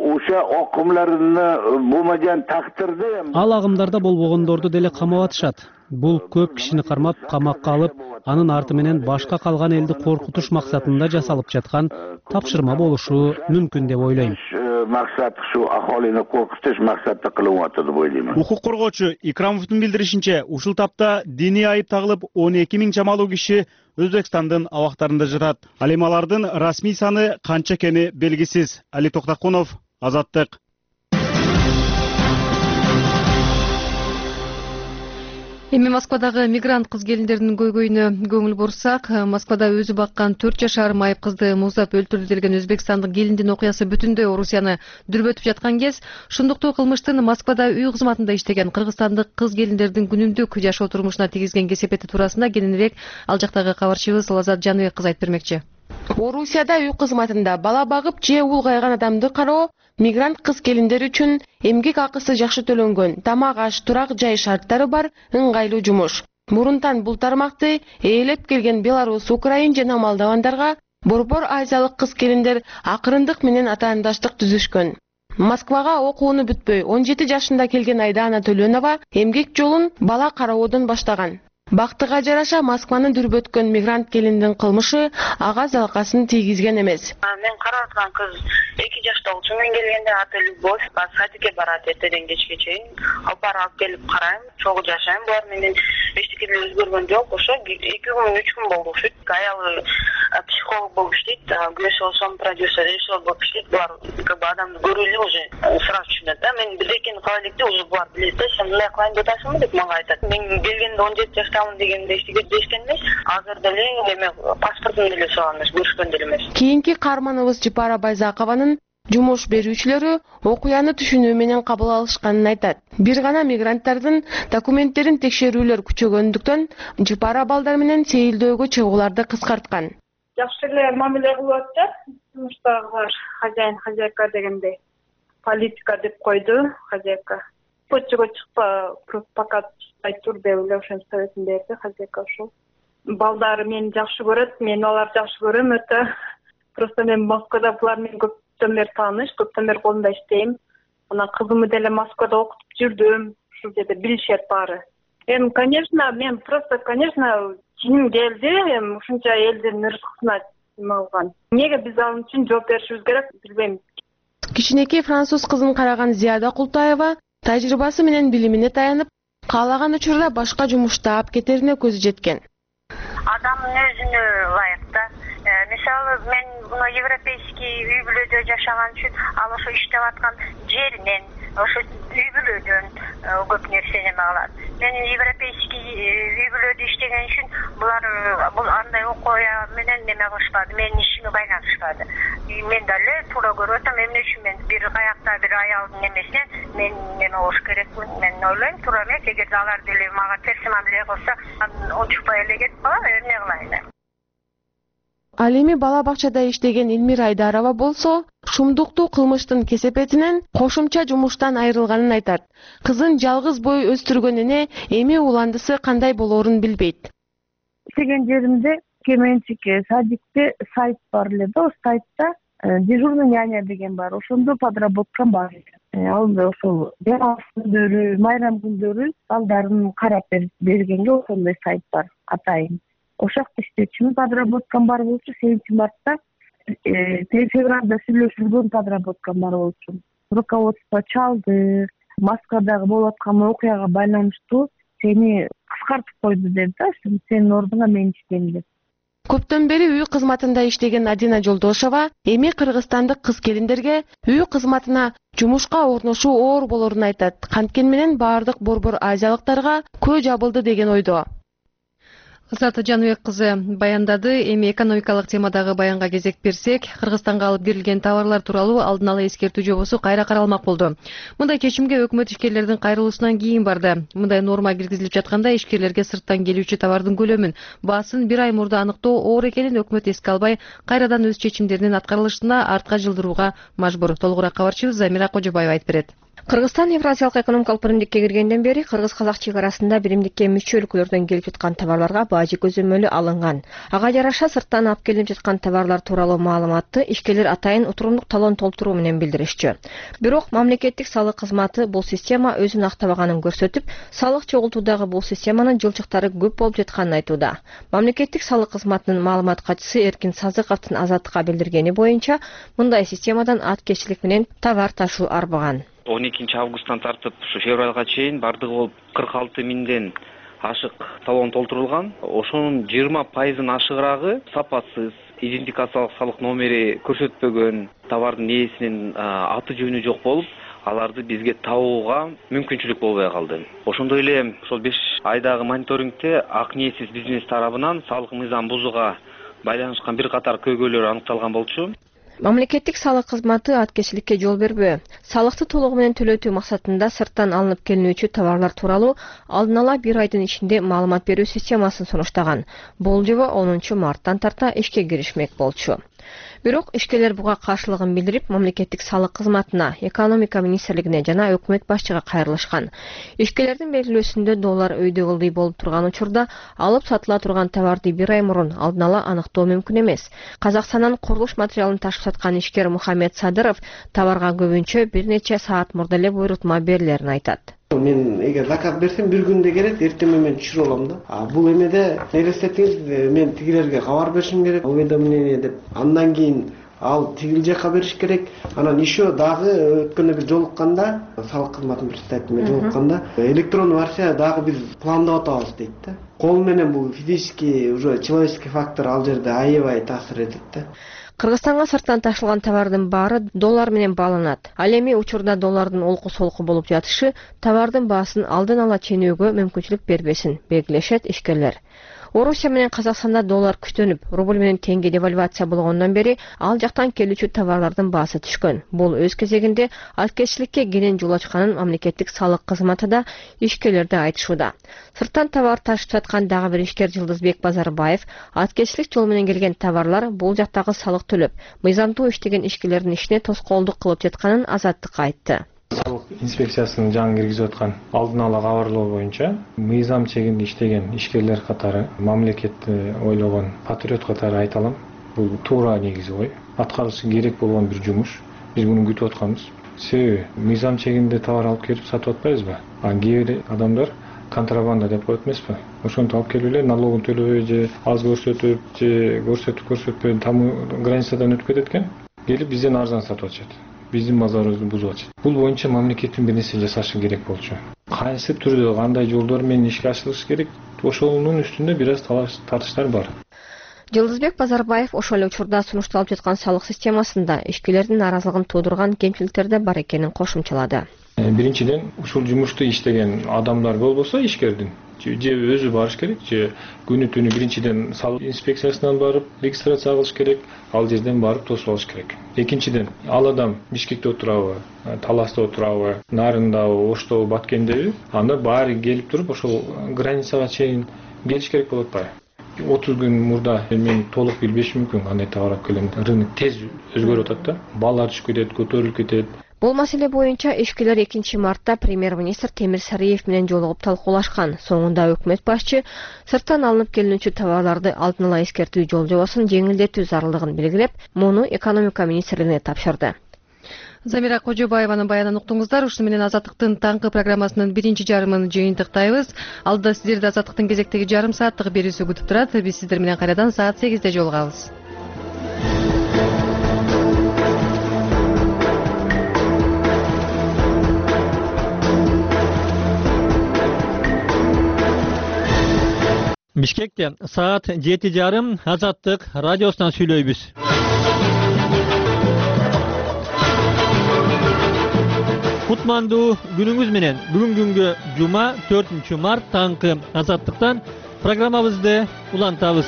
Ал агымдарда болбогондорду деле камап атышат. Бул көп кишини кармап, камакка алып, анын арты менен башка калган элди коркутуш максатында жасалып жаткан тапшырма болушу мүмкүн деп ойлойм. Максат ушу ахолини коркутуш максатта кылып атат деп ойлойм. Укук коргоочу Икрамовдун билдиришинче, ушул тапта диний айып тагылып он эки миң чамалуу киши Өзбекстандын абактарында жатат. Ал эми алардын расмий саны канча экени белгисиз. Али Токтакунов, Азаттык. Эми Москвадагы мигрант кыз келиндердин көйгөйүнө көңүл бурсак, Москвада өзү баккан төрт жашар майып кызды муздап өлтүрдү деген өзбекстандык келиндин окуясы бүтүндөй Орусияны дүрбөтүп жаткан кез, ошондуктуу кылмыштын Москвада үй кызматында иштеген кыргызстандык кыз келиндердин күнүмдүк жашоо турмушуна тийгизген кесепети туурасында кененирээк ал жактагы кабарчыбыз Лазат Жаныбек кыз айтып бермекчи. Орусияда үй кызматында бала багып же улгайган адамды кароо мигрант кыз келиндер үчүн эмгек акысы жакшы төлөнгөн, тамак аш, турак жай шарттары бар ыңгайлуу жумуш. Мурунтан бул тармакты ээлеп келген Беларусь, Украин жана Молдовандарга борбор Азиялык кыз келиндер акырындык менен атаандаштык түзүшкөн. Москвага окууну бүтпөй он жети жашында келген Айдана Төлөнова эмгек жолун бала кароодон баштаган. Бактыга жараша Москваны дүрбөткөн мигрант келиндин кылмышы ага залкасын тийгизген эмес. Мен карап аткан кыз эки жашта болчу, мен келгенде аты Любовь, садикке барат эртеден кечке чейин. Алып алып келип карайм, чогуу жашайм, булар менен эчтеке деле өзгөргөн жок. Ошо эки күн, үч күн болду ушут. Аялы психолог болуп иштейт, күрөшө болсом продюсер, режиссер болуп иштейт. Булар как бы адамды көрүлү уже сразу түшүнөт да. Мен бирдекени кыла электе уже булар билет да, сен мындай кылайын деп атасыңбы деп мага айтат. Мен келгенде он жети жашта дегенде эчтеке дешкен эмес. Азыр деле эме паспортун деле сураган эмес, көрүшкөн деле эмес. Кийинки каарманыбыз Жипара Байзакованын жумуш берүүчүлөрү окуяны түшүнүү менен кабыл алышканын айтат. Бир гана мигранттардын документтерин текшерүүлөр күчөгөндүктөн Жипара балдар менен сейилдөөгө чыгууларды кыскарткан. Жакшы эле мамиле кылып атышат. Жумуштагылар хозяин, хозяйка дегенде политика деп койду хозяйка. Почтого чыкпа, пока айтур деп эле ошон советин берди хозяйка ошол. Балдары мени жакшы көрөт, мен аларды жакшы көрөм өтө. Просто мен Москвада булар менен көптөн бери тааныш, көптөн бери колунда иштейм. Анан кызымды деле Москвада окутуп жүрдүм. Ушул жерде билишет баары. Эми, конечно, мен просто, конечно, чиним келди, эми ушунча элдин ырыскысына неме кылган. Эмнеге биз ал үчүн жооп беришибиз керек, билбейм. Кичинекей француз кызын караган Зияда Култаева тажрыйбасы менен билимине таянып, каалаган учурда башка жумушта ап кетерине көзү жеткен. Адамдын өзүнө ылайык да. Мисалы, мен мына европейский үй бүлөдө жашаган үчүн ал ошо иштеп аткан жеринен, ошо үй бүлөдөн көп нерсе неме кылат. Мен европейский үй бүлөдө иштеген үчүн булар бул андай окуя менен неме кылышпады, менин ишиме байланышпады. Мен дале туура көрүп атам, эмне үчүн мен бир каякта бир аялдын немесине мен неме болуш керекмин, мен ойлойм, туура эмес. Эгерде алар деле мага терс мамиле кылса, ончукпай эле кетип калам, эмне кылайын. Ал эми бала бакчада иштеген Элмира Айдарова болсо, шумдуктуу кылмыштын кесепетинен кошумча жумуштан айрылганын айтат. Кызын жалгыз бой өстүргөнүнө эми уландысы кандай болоорун билбейт. Иштеген жеримде Кеменчик садикте сайт бар эле да, сайтта дежурный няня деген бар. Ошондо подработкам бар. Ал ошол демалыс күндөрү, майрам күндөрү балдарын карап бергенге ошондой сайт бар, атайын. Ошол жакта иштечүмүн, подработкам бар болчу, сегизинчи мартта февралда сүйлөшүлгөн подработка баруу үчүн руководство чалды, Москвадагы болуп аткан окуяга байланыштуу сени кыскартып койду деп да, сенин ордуңа мен иштейм деп. Көптөн бери үй кызматында иштеген Адина Жолдошова эми кыргызстандык кыз келиндерге үй кызматына жумушка орношуу оор болорун айтат. Канткени менен баардык борбор азиялыктарга көө жабылды деген ойдо. Кызат Жаныбек кызы баяндады. Эми экономикалык темадагы баянга кезек берсек, Кыргызстанга алып кирилген товарлар тууралуу алдын ала эскертүү жобосу кайра каралмак болду. Мындай чечимге өкмөт ишкерлердин кайрылуусунан кийин барды. Мындай норма киргизилип жатканда ишкерлерге сырттан келүүчү товардын көлөмүн, баасын бир ай мурда аныктоо оор экенин өкмөт эске албай, кайрадан өз чечимдеринин аткарылышына артка жылдырууга мажбур. Толугураак кабарчыбыз Замира Кожобаева айтып берет. Кыргызстан Евразиялык экономикалык биримдикке киргенден бери кыргыз-казак чек арасында биримдикке мүчө өлкөлөрдөн келип жаткан товарларга бажы көзөмөлү алынган. Ага жараша сырттан алып келип жаткан товарлар тууралуу маалыматты ишкерлер атайын отурумдук талон толтуруу менен билдиришчү. Бирок мамлекеттик салык кызматы бул система өзүн актабаганын көрсөтүп, салык чогултуудагы бул системанын жылчыктары көп болуп жатканын айтууда. Мамлекеттик салык кызматынын маалымат катчысы Эркин Сазыковдун Азаттыкка билдиргени боюнча, мындай системадан аткечилик менен товар ташуу арбаган. он экинчи августтан тартып ушу февралга чейин бардыгы болуп кырк алты миңден ашык талон толтурулган. Ошонун жыйырма пайызын ашыгырагы сапасыз, идентификациялык салык номери көрсөтпөгөн, товардын ээсинин аты жөнү жок болуп, аларды бизге табууга мүмкүнчүлүк болбой калды. Ошондой эле ошол беш айдагы мониторингте ак ниетсиз бизнес тарабынан салык мыйзам бузууга байланышкан бир катар көйгөйлөр аныкталган болчу. Мамлекеттик салык кызматы аткечиликке жол бербөө. Салыкты толугу менен төлөтүү максатында сырттан алынып келинүүчү товарлар тууралуу алдын ала бир айдын ичинде маалымат берүү системасын сунуштаган. Бул жобо онунчу марттан тарта ишке киришмек болчу. Бирок ишкерлер буга каршылыгын билдирип, мамлекеттик салык кызматына, экономика министрлигине жана өкмөт башчыга кайрылышкан. Ишкерлердин белгилөөсүндө доллар өйдө кылдый болуп турган учурда алып сатыла турган товарды бир ай мурун алдын ала аныктоо мүмкүн эмес. Казакстандан курулуш материалын ташып саткан ишкер Мухаммед Садыров товарга көбүнчө бир нече саат мурда эле буйрутма берилерин айтат. Мен эгер заказ берсем бир күндө келет, эртең мен түшүрүп алам да. А бул эмеде элестетиңиз, мен тигилерге кабар беришим керек, уведомление деп. Андан кийин ал тигил жака бериш керек. Анан еще дагы өткөндө бир жолукканда, салык кызматынын представителине менен жолукканда, электрондуу версия дагы биз пландап атабыз дейт да. Кол менен бул физический, уже человеческий фактор ал жерде аябай таасир этет да. Кыргызстанга сырттан ташылган товардын баары доллар менен бааланат. Ал эми учурда доллардын олку-солку болуп жатышы товардын баасын алдын ала ченөөгө мүмкүнчүлүк бербесин, белгилешет ишкерлер. Орусия менен Казакстанда доллар күчтөнүп, рубль менен теңге девальвация болгондон бери ал жактан келүүчү товарлардын баасы түшкөн. Бул өз кезегинде аткечиликке кенен жол ачканын мамлекеттик салык кызматы да ишкерлерде айтышууда. Сырттан товар ташып саткан дагы бир ишкер Жылдызбек Базарбаев аткечилик жол менен келген товарлар бул жактагы салык төлөп, мыйзамдуу иштеген ишкерлердин ишине тоскоолдук кылып жатканын Азаттыкка айтты. Салык инспекциясынын жаңы киргизип аткан алдын ала кабарлоо боюнча мыйзам чегинде иштеген ишкерлер катары, мамлекетти ойлогон патриот катары айта алам. Бул туура негизи ой. Аткарылышы керек болгон бир жумуш. Биз муну күтүп атканбыз. Себеби мыйзам чегинде товар алып келип сатып атпайбызбы? А кээ бир адамдар контрабанда деп коет эмеспи? Ошонтип алып келип эле налогун төлөбөй же аз көрсөтүп же көрсөтүп көрсөтпөй тамы границадан өтүп кетет экен. Келип бизден арзан сатып атышат. Биздин базарыбызды бузуп атышат. Бул боюнча мамлекеттин бир нерсе жасашы керек болчу. Кайсы түрдө, кандай жолдор менен ишке ашырылышы керек, ошонун үстүндө бир аз талаш тартыштар бар. Жылдызбек Базарбаев ошол эле учурда сунушталып жаткан салык системасында ишкерлердин наразылыгын туудурган кемчиликтер да бар экенин кошумчалады. Биринчиден, ушул жумушту иштеген адамдар болбосо ишкердин же өзү барыш керек, же күнү түнү биринчиден салык инспекциясынан барып регистрация кылыш керек, ал жерден барып тосуп алыш керек. Экинчиден, ал адам Бишкекте отурабы, Таласта отурабы, Нарындабы, Оштобу, Баткендеби, анда баары келип туруп ошол границага чейин келиш керек болуп атпайбы? отуз күн мурда мен толук билбешим мүмкүн кандай товар алып келем. Рынок тез өзгөрүп атат да, баалар түшүп кетет, көтөрүлүп кетет. Бул маселе боюнча ишкерлер экинчи мартта премьер-министр Темир Сариев менен жолугуп талкуулашкан. Соңунда өкмөт башчы сырттан алынып келинүүчү товарларды алдын ала эскертүү жол жобосун жеңилдетүү зарылдыгын белгилеп, муну экономика министрлигине тапшырды. Замира Кожобаеванын баянын уктуңуздар. Ушуну менен Азаттыктын таңкы программасынын биринчи жарымын жыйынтыктайбыз. Алдыда сиздерди Азаттыктын кезектеги жарым сааттык берүүсү күтүп турат. Биз сиздер менен кайрадан саат сегизде жолугабыз. Бишкекте саат жети жарым Азаттык радиосунан сүйлөйбүз. Кутмандуу күнүңүз менен. Бүгүн күнгө жума төртүнчү март таңкы Азаттыктан программабызды улантабыз.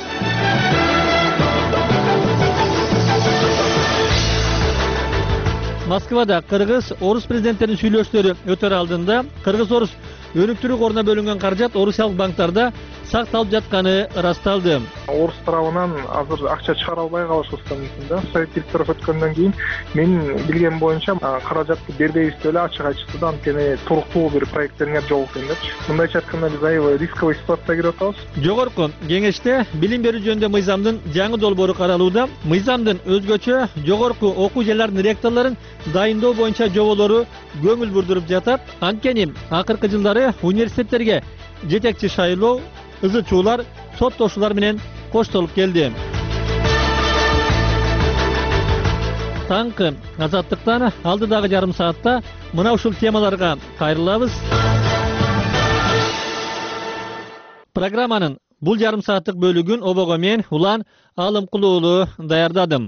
Москвада кыргыз орус президенттеринин сүйлөшүүлөрү өтөр алдында кыргыз-орус өнүктүрүү коруна бөлүнгөн каражат орусиялык банктарда сакталып жатканы ырасталды. Орус тарабынан азыр акча чыгара албай калышыбыз да мүмкүн да. Совет директору өткөндөн кийин мен билгем боюнча каражатты бербейбиз деп эле ачык айтышты да, анткени туруктуу бир проекттериңер жок экен депчи. Мындайча айтканда биз аябай рисковый ситуацияга кирип атабыз. Жогорку кеңеште билим берүү жөнүндө мыйзамдын жаңы долбоору каралууда. Мыйзамдын өзгөчө жогорку окуу жайларынын ректорлорун дайындоо боюнча жоболору көңүл бурдуруп жатат. Анткени акыркы жылдары университеттерге жетекчи шайлоо, ызы чуулар, соттошуулар менен коштолуп келди. Таңкы Азаттыктан алдыдагы жарым саатта мына ушул темаларга кайрылабыз. Программанын бул жарым сааттык бөлүгүн обого мен Улан Алымкулуулу даярдадым.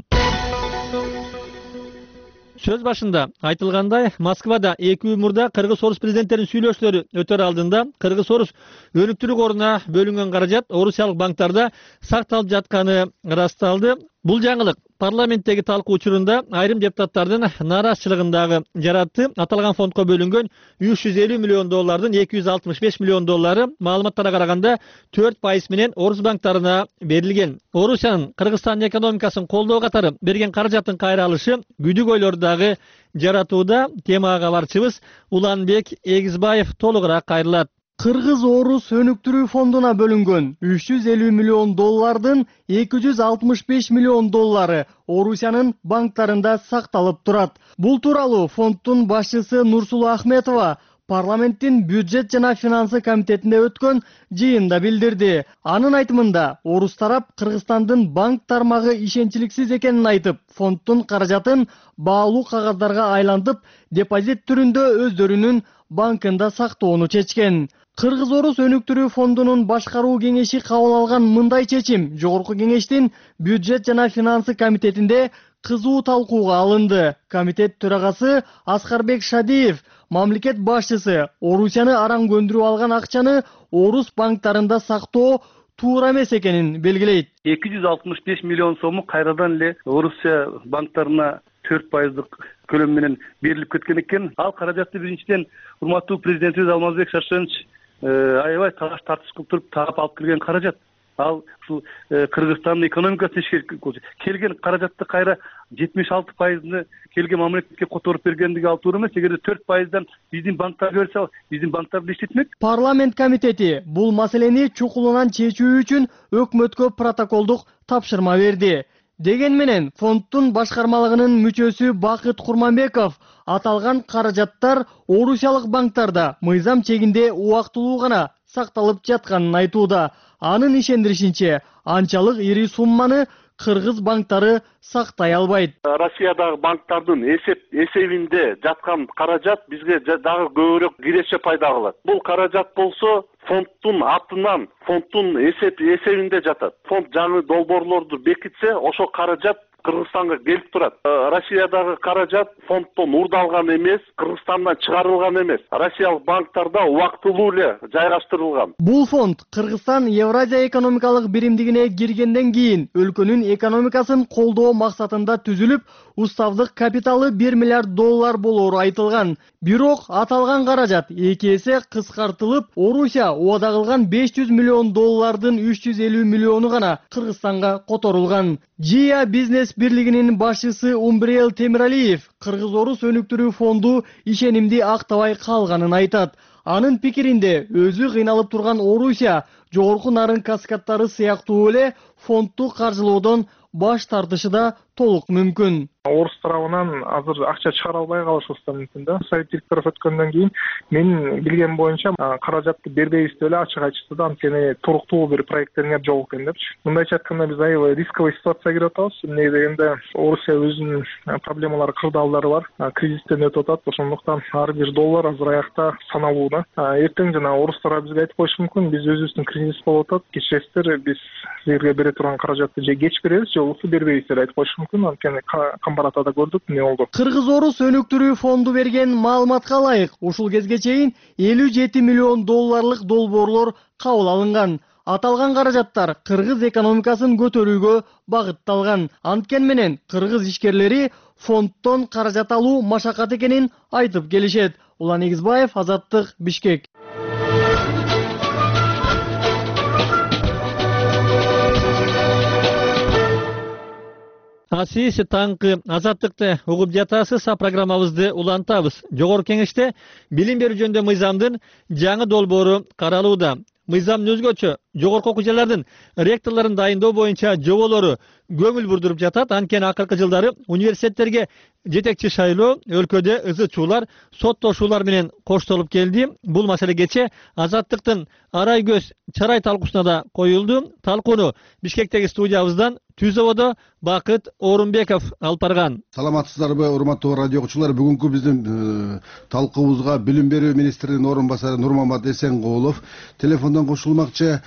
Сөз башында айтылгандай, Москвада эки үй мурда кыргыз-орус президенттеринин сүйлөшүүлөрү өтөр алдында кыргыз-орус өнүктүрүү коруна бөлүнгөн каражат орусиялык банктарда сакталып жатканы ырасталды. Бул жаңылык парламенттеги талкуу учурунда айрым депутаттардын нааразычылыгын дагы жаратты. Аталган фондко бөлүнгөн үч жүз элүү миллион доллардын эки жүз алтымыш беш миллион доллары маалыматтарга караганда төрт пайыз менен орус банктарына берилген. Орусиянын Кыргызстандын экономикасын колдоо катары берген каражаттын кайра алышы күдүк ойлорду дагы жаратууда. Темага барчыбыз Уланбек Эгизбаев толугураак кайрылат. Кыргыз-орус өнүктүрүү фондуна бөлүнгөн үч жүз элүү миллион доллардын эки жүз алтымыш беш миллион доллары Орусиянын банктарында сакталып турат. Бул тууралуу фонддун башчысы Нурсулуу Ахметова парламенттин бюджет жана финансы комитетинде өткөн жыйында билдирди. Анын айтымында, орус тарап Кыргызстандын банк тармагы ишенчиликсиз экенин айтып, фонддун каражатын баалуу кагаздарга айлантып, депозит түрүндө өздөрүнүн банкында сактоону чечкен. Кыргыз-орус өнүктүрүү фондунун башкаруу кеңеши кабыл алган мындай чечим жогорку кеңештин бюджет жана финансы комитетинде кызуу талкууга алынды. Комитет төрагасы Аскарбек Шадиев мамлекет башчысы Орусияны араң көндүрүп алган акчаны орус банктарында сактоо туура эмес экенин белгилейт. эки жүз алтымыш беш миллион сому кайрадан эле Орусия банктарына төрт пайыздык көлөм менен берилип кеткен экен. Ал каражатты биринчиден урматтуу президентибиз Алмазбек Шаршенович аябай талаш тартыш кылып туруп таап алып келген каражат. Ал ушул Кыргызстандын экономикасын ишке келген каражатты кайра жетимиш алты пайызны келген мамлекетке которуп бергендиги ал туура эмес. Эгерде төрт пайыздан биздин банктарга берсе, биздин банктар иштетмек. Парламент комитети бул маселени чукулунан чечүү үчүн өкмөткө протоколдук тапшырма берди. Деген менен фонддун башкармалыгынын мүчөсү Бакыт Курманбеков аталган каражаттар орусиялык банктарда мыйзам чегинде убактылуу гана сакталып жатканын айтууда. Анын ишендиришинче, анчалык ири сумманы кыргыз банктары сактай албайт. Россиядагы банктардын эсеп эсебинде жаткан каражат бизге дагы көбүрөөк киреше пайда кылат. Бул каражат болсо фонддун атынан, фонддун эсеп эсебинде жатат. Фонд жаңы долбоорлорду бекитсе, ошо каражат Кыргызстанга келип турат. Россиядагы каражат фонддон урдалган эмес, Кыргызстандан чыгарылган эмес. Россиялык банктарда убактылуу эле жайгаштырылган. Бул фонд Кыргызстан Евразия экономикалык биримдигине киргенден кийин өлкөнүн экономикасын колдоо максатында түзүлүп, уставдык капиталы бир миллиард доллар болоору айтылган. Бирок аталган каражат эки эсе кыскартылып, Орусия убада кылган беш жүз миллион доллардын үч жүз элүү миллиону гана Кыргызстанга которулган. Жия бизнес бирлигинин башчысы Умбриел Темиралиев Кыргыз-орус өнүктүрүү фонду ишенимди актабай калганын айтат. Анын пикиринде өзү кыйналып турган Орусия жогорку нарын каскадтары сыяктуу эле фондду каржылоодон баш тартышы да толук мүмкүн. Орус тарабынан азыр акча чыгара албай калышыбыз да мүмкүн да. Совет директору өткөндөн кийин мен билгем боюнча каражатты бербейбиз деп эле ачык айтышты да. Анткени туруктуу бир проекттериңер жок экен депчи. Мындайча айтканда биз аябай рисковый ситуацияга кирип атабыз. Эмне дегенде Орусия өзүнүн проблемалары, кырдаалдары бар. Кризистен өтүп атат. Ошондуктан ар бир доллар азыр аякта саналуу да. Эртең жана орус тарабы бизге айтып коюшу мүмкүн. Биз өзүбүздүн кризис болуп атат. Кечиресиздер, биз силерге бере турган каражатты же кеч беребиз, же болбосо бербейбиз деп айтып коюшу мүмкүн. Анткени Камбаратада көрдүк эмне болду. Кыргыз-Орус өнүктүрүү фонду берген маалыматка ылайык, ушул кезге чейин элүү жети миллион долларлык долбоорлор кабыл алынган. Аталган каражаттар кыргыз экономикасын көтөрүүгө багытталган. Анткен менен кыргыз ишкерлери фонддон каражат алуу машакат экенин айтып келишет. Улан Эгизбаев, Азаттык, Бишкек. А сиз таңкы Азаттыкты угуп жатасыз. Программабызды улантабыз. Жогорку кеңеште билим берүү жөнүндө мыйзамдын жаңы долбоору каралууда. Мыйзамдын өзгөчө жогорку окуу жайлардын ректорлорун дайындоо боюнча жоболору көңүл бурдуруп жатат. Анткени акыркы жылдары университеттерге жетекчи шайлоо өлкөдө ызы чуулар, соттошуулар менен коштолуп келди. Бул маселе кечээ Азаттыктын Арай көз чарай талкуусуна да коюлду. Талкууну Бишкектеги студиябыздан Түзөводо Бакыт Орунбеков алып барган. Саламатсыздарбы, урматтуу радио окуучулар? Бүгүнкү биздин талкуубузга билим берүү министринин орун басары Нурмамат Эсенгулов телефондон кошулмакчы.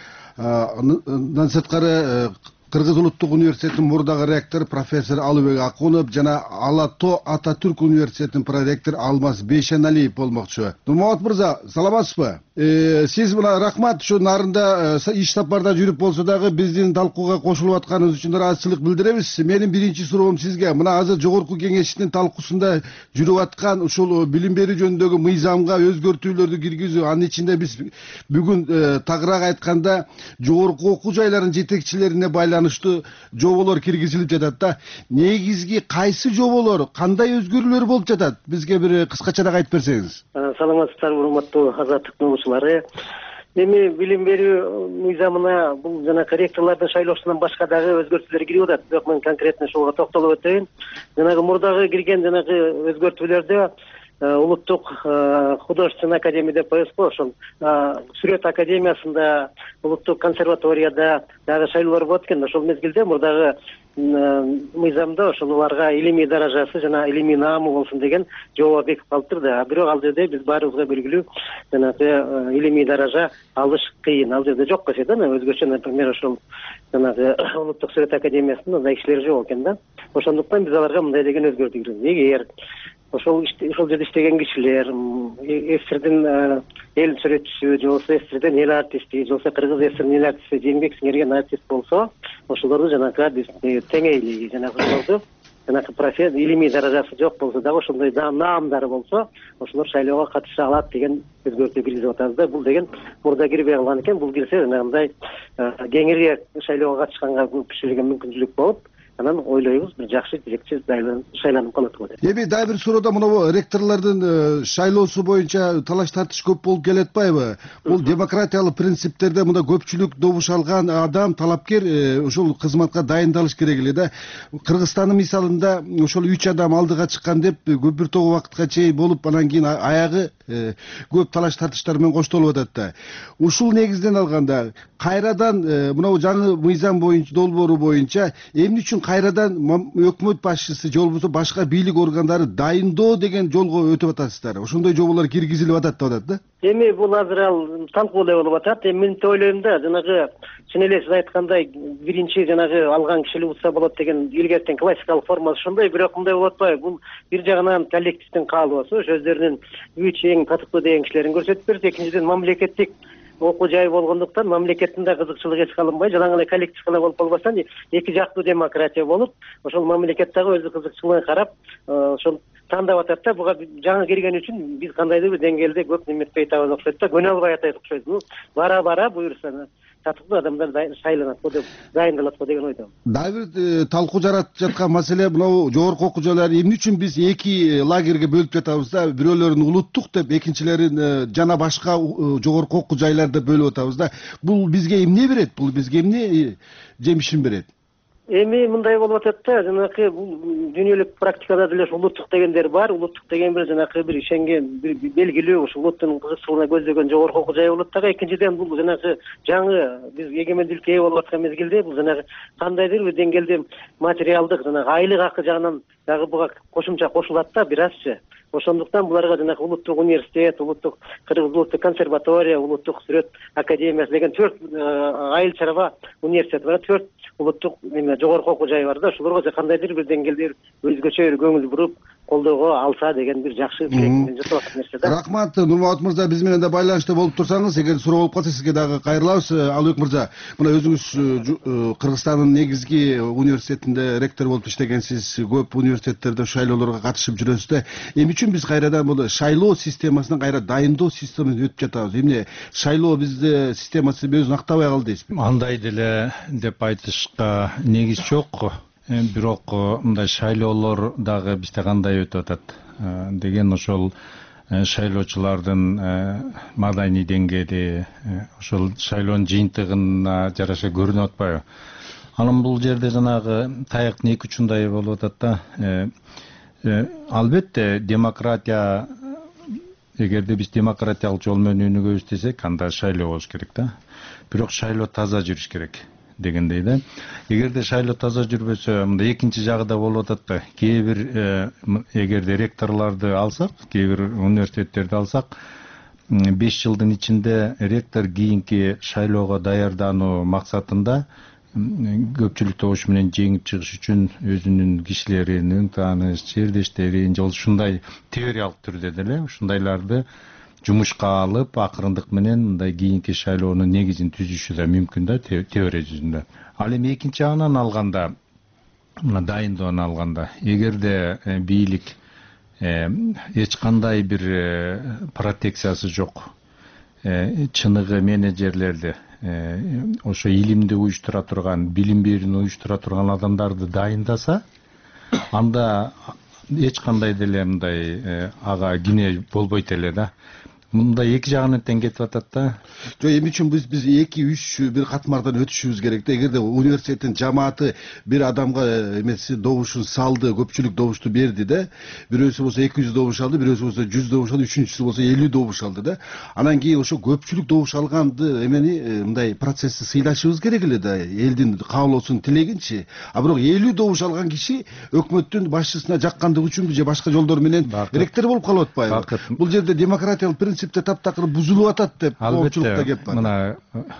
Андан сырткары Кыргыз улуттук университетинин мурдагы ректор профессор Алыбек Акунов жана Алато Ататүрк университетинин проректор Алмаз Бейшеналиев болмокчу. Нурмамат мырза, саламатсызбы? Сиз мына рахмат, ушу нарында иш сапарда жүрүп болсо дагы биздин талкууга кошулуп атканыңыз үчүн ыраазычылык билдиребиз. Менин биринчи суроом сизге, мына азыр жогорку кеңештин талкуусунда жүрүп аткан ушул билим берүү жөнүндөгү мыйзамга өзгөртүүлөрдү киргизүү, анын ичинде биз бүгүн тагыраак айтканда жогорку окуу жайларынын жетекчилерине байланыштуу жоболор киргизилип жатат да. Негизги кайсы жоболор, кандай өзгөрүүлөр болуп жатат? Бизге бир кыскачараак айтып берсеңиз. Саламатсыздарбы, урматтуу Азаттыктын угуучулары. Эми билим берүү мыйзамына бул жана ректорлордун шайлоосунан башка дагы өзгөртүүлөр кирип атат. Бирок мен конкретно ушуга токтолуп өтөйүн. Жанагы мурдагы кирген жанагы өзгөртүүлөрдө улуттук художественный академия деп коебуз го, ошол сүрөт академиясында, улуттук консерваторияда дагы шайлоолор болот экен. Ошол мезгилде мурдагы мыйзамда ошол аларга илимий даражасы жана илимий наамы болсун деген жобо бекип калыптыр да. Бирок ал жерде биз баарыбызга белгилүү жанагы илимий даража алыш кыйын. Ал жерде жок эсе да, өзгөчө, например, ошол жанагы улуттук сүрөт академиясында мындай кишилер жок экен да. Ошондуктан биз аларга мындай деген өзгөртүү киргизебиз. Эгер ошол ошол жерде иштеген кишилер эсирдин эл сүрөтчүсү же болбосо эсирдин эл артисти же болбосо кыргыз эсирдин эл артисти же эмгек сиңирген артист болсо, ошолорду жанагы биз теңейли, жанагы ошолорду жанагы профессия илимий даражасы жок болсо дагы ошондой наамдары болсо, ошолор шайлоого катыша алат деген өзгөртүү киргизип атабыз да. Бул деген мурда кирбей калган экен. Бул кирсе жанагындай кеңирээк шайлоого катышканга көп кишилерге мүмкүнчүлүк болуп, анан ойлойбуз бир жакшы жетекчи шайланып калат го деп. Эми дагы бир суроодо мына ректорлордун шайлоосу боюнча талаш тартыш көп болуп келе атпайбы? Бул демократиялык принциптерде мында көпчүлүк добуш алган адам, талапкер ушул кызматка дайындалыш керек эле да. Кыргызстандын мисалында ошол үч адам алдыга чыккан деп көп бир тогу убакытка чейин болуп, анан кийин аягы көп талаш тартыштар менен коштолуп атат да. Ушул негизден алганда кайрадан мына жаңы мыйзам боюнча, долбоору боюнча эмне үчүн кайрадан өкмөт башчысы же болбосо башка бийлик органдары дайындоо деген жолго өтүп атасыздар? Ошондой жоболор киргизилип атат деп атат да. Эми бул азыр ал талкуу эле болуп атат. Эми мен ойлойм да, жанагы чын эле сиз айткандай биринчи жанагы алган киши утса болот деген илгертен классикалык формасы ошондой, бирок мындай болуп атпайбы? Бул бир жагынан коллективдин каалоосу, ошо өздөрүнүн үч эң татыктуу деген кишилерин көрсөтүп берди. Экинчиден мамлекеттик окуу жай болгондуктан мамлекеттин да кызыкчылыгы эч калынбай, жалаң эле коллектив гана болуп калбастан эки жактуу демократия болуп, ошол мамлекет дагы өзү кызыкчылыгын карап, ошол тандап атат да. Буга жаңы келген үчүн биз кандайдыр бир деңгээлде көп неметпей атабыз окшойт да, көнө албай атат окшойт. Бул бара бара буюрса татыктуу адамдар шайланат го деп, дайындалат го деген ойдомун. Дагы бир талкуу жаратып жаткан маселе мынау жогорку окуу жайлары эмне үчүн биз эки лагерге бөлүп жатабыз да? Бирөөлөрүн улуттук деп, экинчилерин жана башка жогорку окуу жайлар деп бөлүп атабыз да. Бул бизге эмне берет? Бул бизге эмне жемишин берет? эми мындай болуп атат да, жанакы бул дүйнөлүк практикада деле улуттук дегендер бар. Улуттук деген бир жанакы бир ишенген, бир белгилүү ушул улуттун кызыкчылыгына көздөгөн жогорку окуу жай болот дагы. Экинчиден бул жанакы жаңы биз эгемендүүлүккө ээ болуп аткан мезгилде бул жанагы кандайдыр бир деңгээлде материалдык жанагы айлык акы жагынан дагы буга кошумча кошулат да бир азчы. Ошондуктан буларга жанагы улуттук университет, улуттук кыргыз улуттук консерватория, улуттук сүрөт академиясы деген төрт айыл чарба университет бар, төрт улуттук эме жогорку окуу жай бар да. Ошолорго кандайдыр бир деңгээлде өзгөчө бир көңүл буруп колдоого алса деген бир жакшы тилектен жасап аткан нерсе да. Рахмат, Нурмамат мырза, биз менен да байланышта болуп турсаңыз, эгер суроо болуп калса сизге дагы кайрылабыз. Алыбек мырза, мына өзүңүз Кыргызстандын негизги университетинде ректор болуп иштегенсиз, көп университеттерде шайлоолорго катышып жүрөсүз да. Эмне үчүн биз кайрадан бул шайлоо системасынан кайра дайындоо системасына өтүп жатабыз? Эмне шайлоо бизде системасы өзүн актабай калды дейсизби? Андай деле деп айтышка негиз жок. Бирок мындай шайлоолор дагы бизде кандай өтүп атат деген ошол шайлоочулардын маданий деңгээли, ошол шайлоонун жыйынтыгына жараша көрүнүп атпайбы? Анан бул жерде жанагы таяктын эки учундай болуп атат да. Албетте демократия, эгерде биз демократиялык жол менен өнүгөбүз десек, анда шайлоо болуш керек да. Бирок шайлоо таза жүрүш керек дегендей да. Эгерде шайлоо таза жүрбөсө, мында экинчи жагы да болуп атат да. Кээ бир эгерде ректорлорду алсак, кээ бир университеттерди алсак, беш жылдын ичинде ректор кийинки шайлоого даярдануу максатында көпчүлүк добуш менен жеңип чыгыш үчүн өзүнүн кишилерин, өң тааныш, чердештерин, же ушундай теориялык түрдө деле ушундайларды жумушка алып, акырындык менен мындай кийинки шайлоонун негизин түзүшү да мүмкүн да, теория жүзүндө. Ал эми экинчи жагынан алганда, мына дайындоону алганда, эгерде бийлик эч кандай бир протекциясы жок, чыныгы менеджерлерди, ошо илимди уюштура турган, билим берүүнү уюштура турган адамдарды дайындаса, анда эч кандай деле мындай ага кине болбойт эле да. Мында эки жагынан тең кетип атат да. Жок, эмне үчүн биз биз эки үч бир катмардан өтүшүбүз керек да. Эгерде университеттин жамааты бир адамга эмеси добушун салды, көпчүлүк добушту берди да. Бирөөсү болсо эки жүз добуш алды, бирөөсү болсо жүз добуш алды, үчүнчүсү болсо элүү добуш алды да. Анан кийин ошо көпчүлүк добуш алганды эмени мындай процессти сыйлашыбыз керек эле да. Элдин каалоосун тилегинчи. А бирок элүү добуш алган киши өкмөттүн башчысына жаккандыгы үчүнбү же башка жолдор менен ректор болуп калып атпайбы? Бул жерде демократиялык принципте таптакыр бузулуп атат деп коопчулукта кеп бар. Мына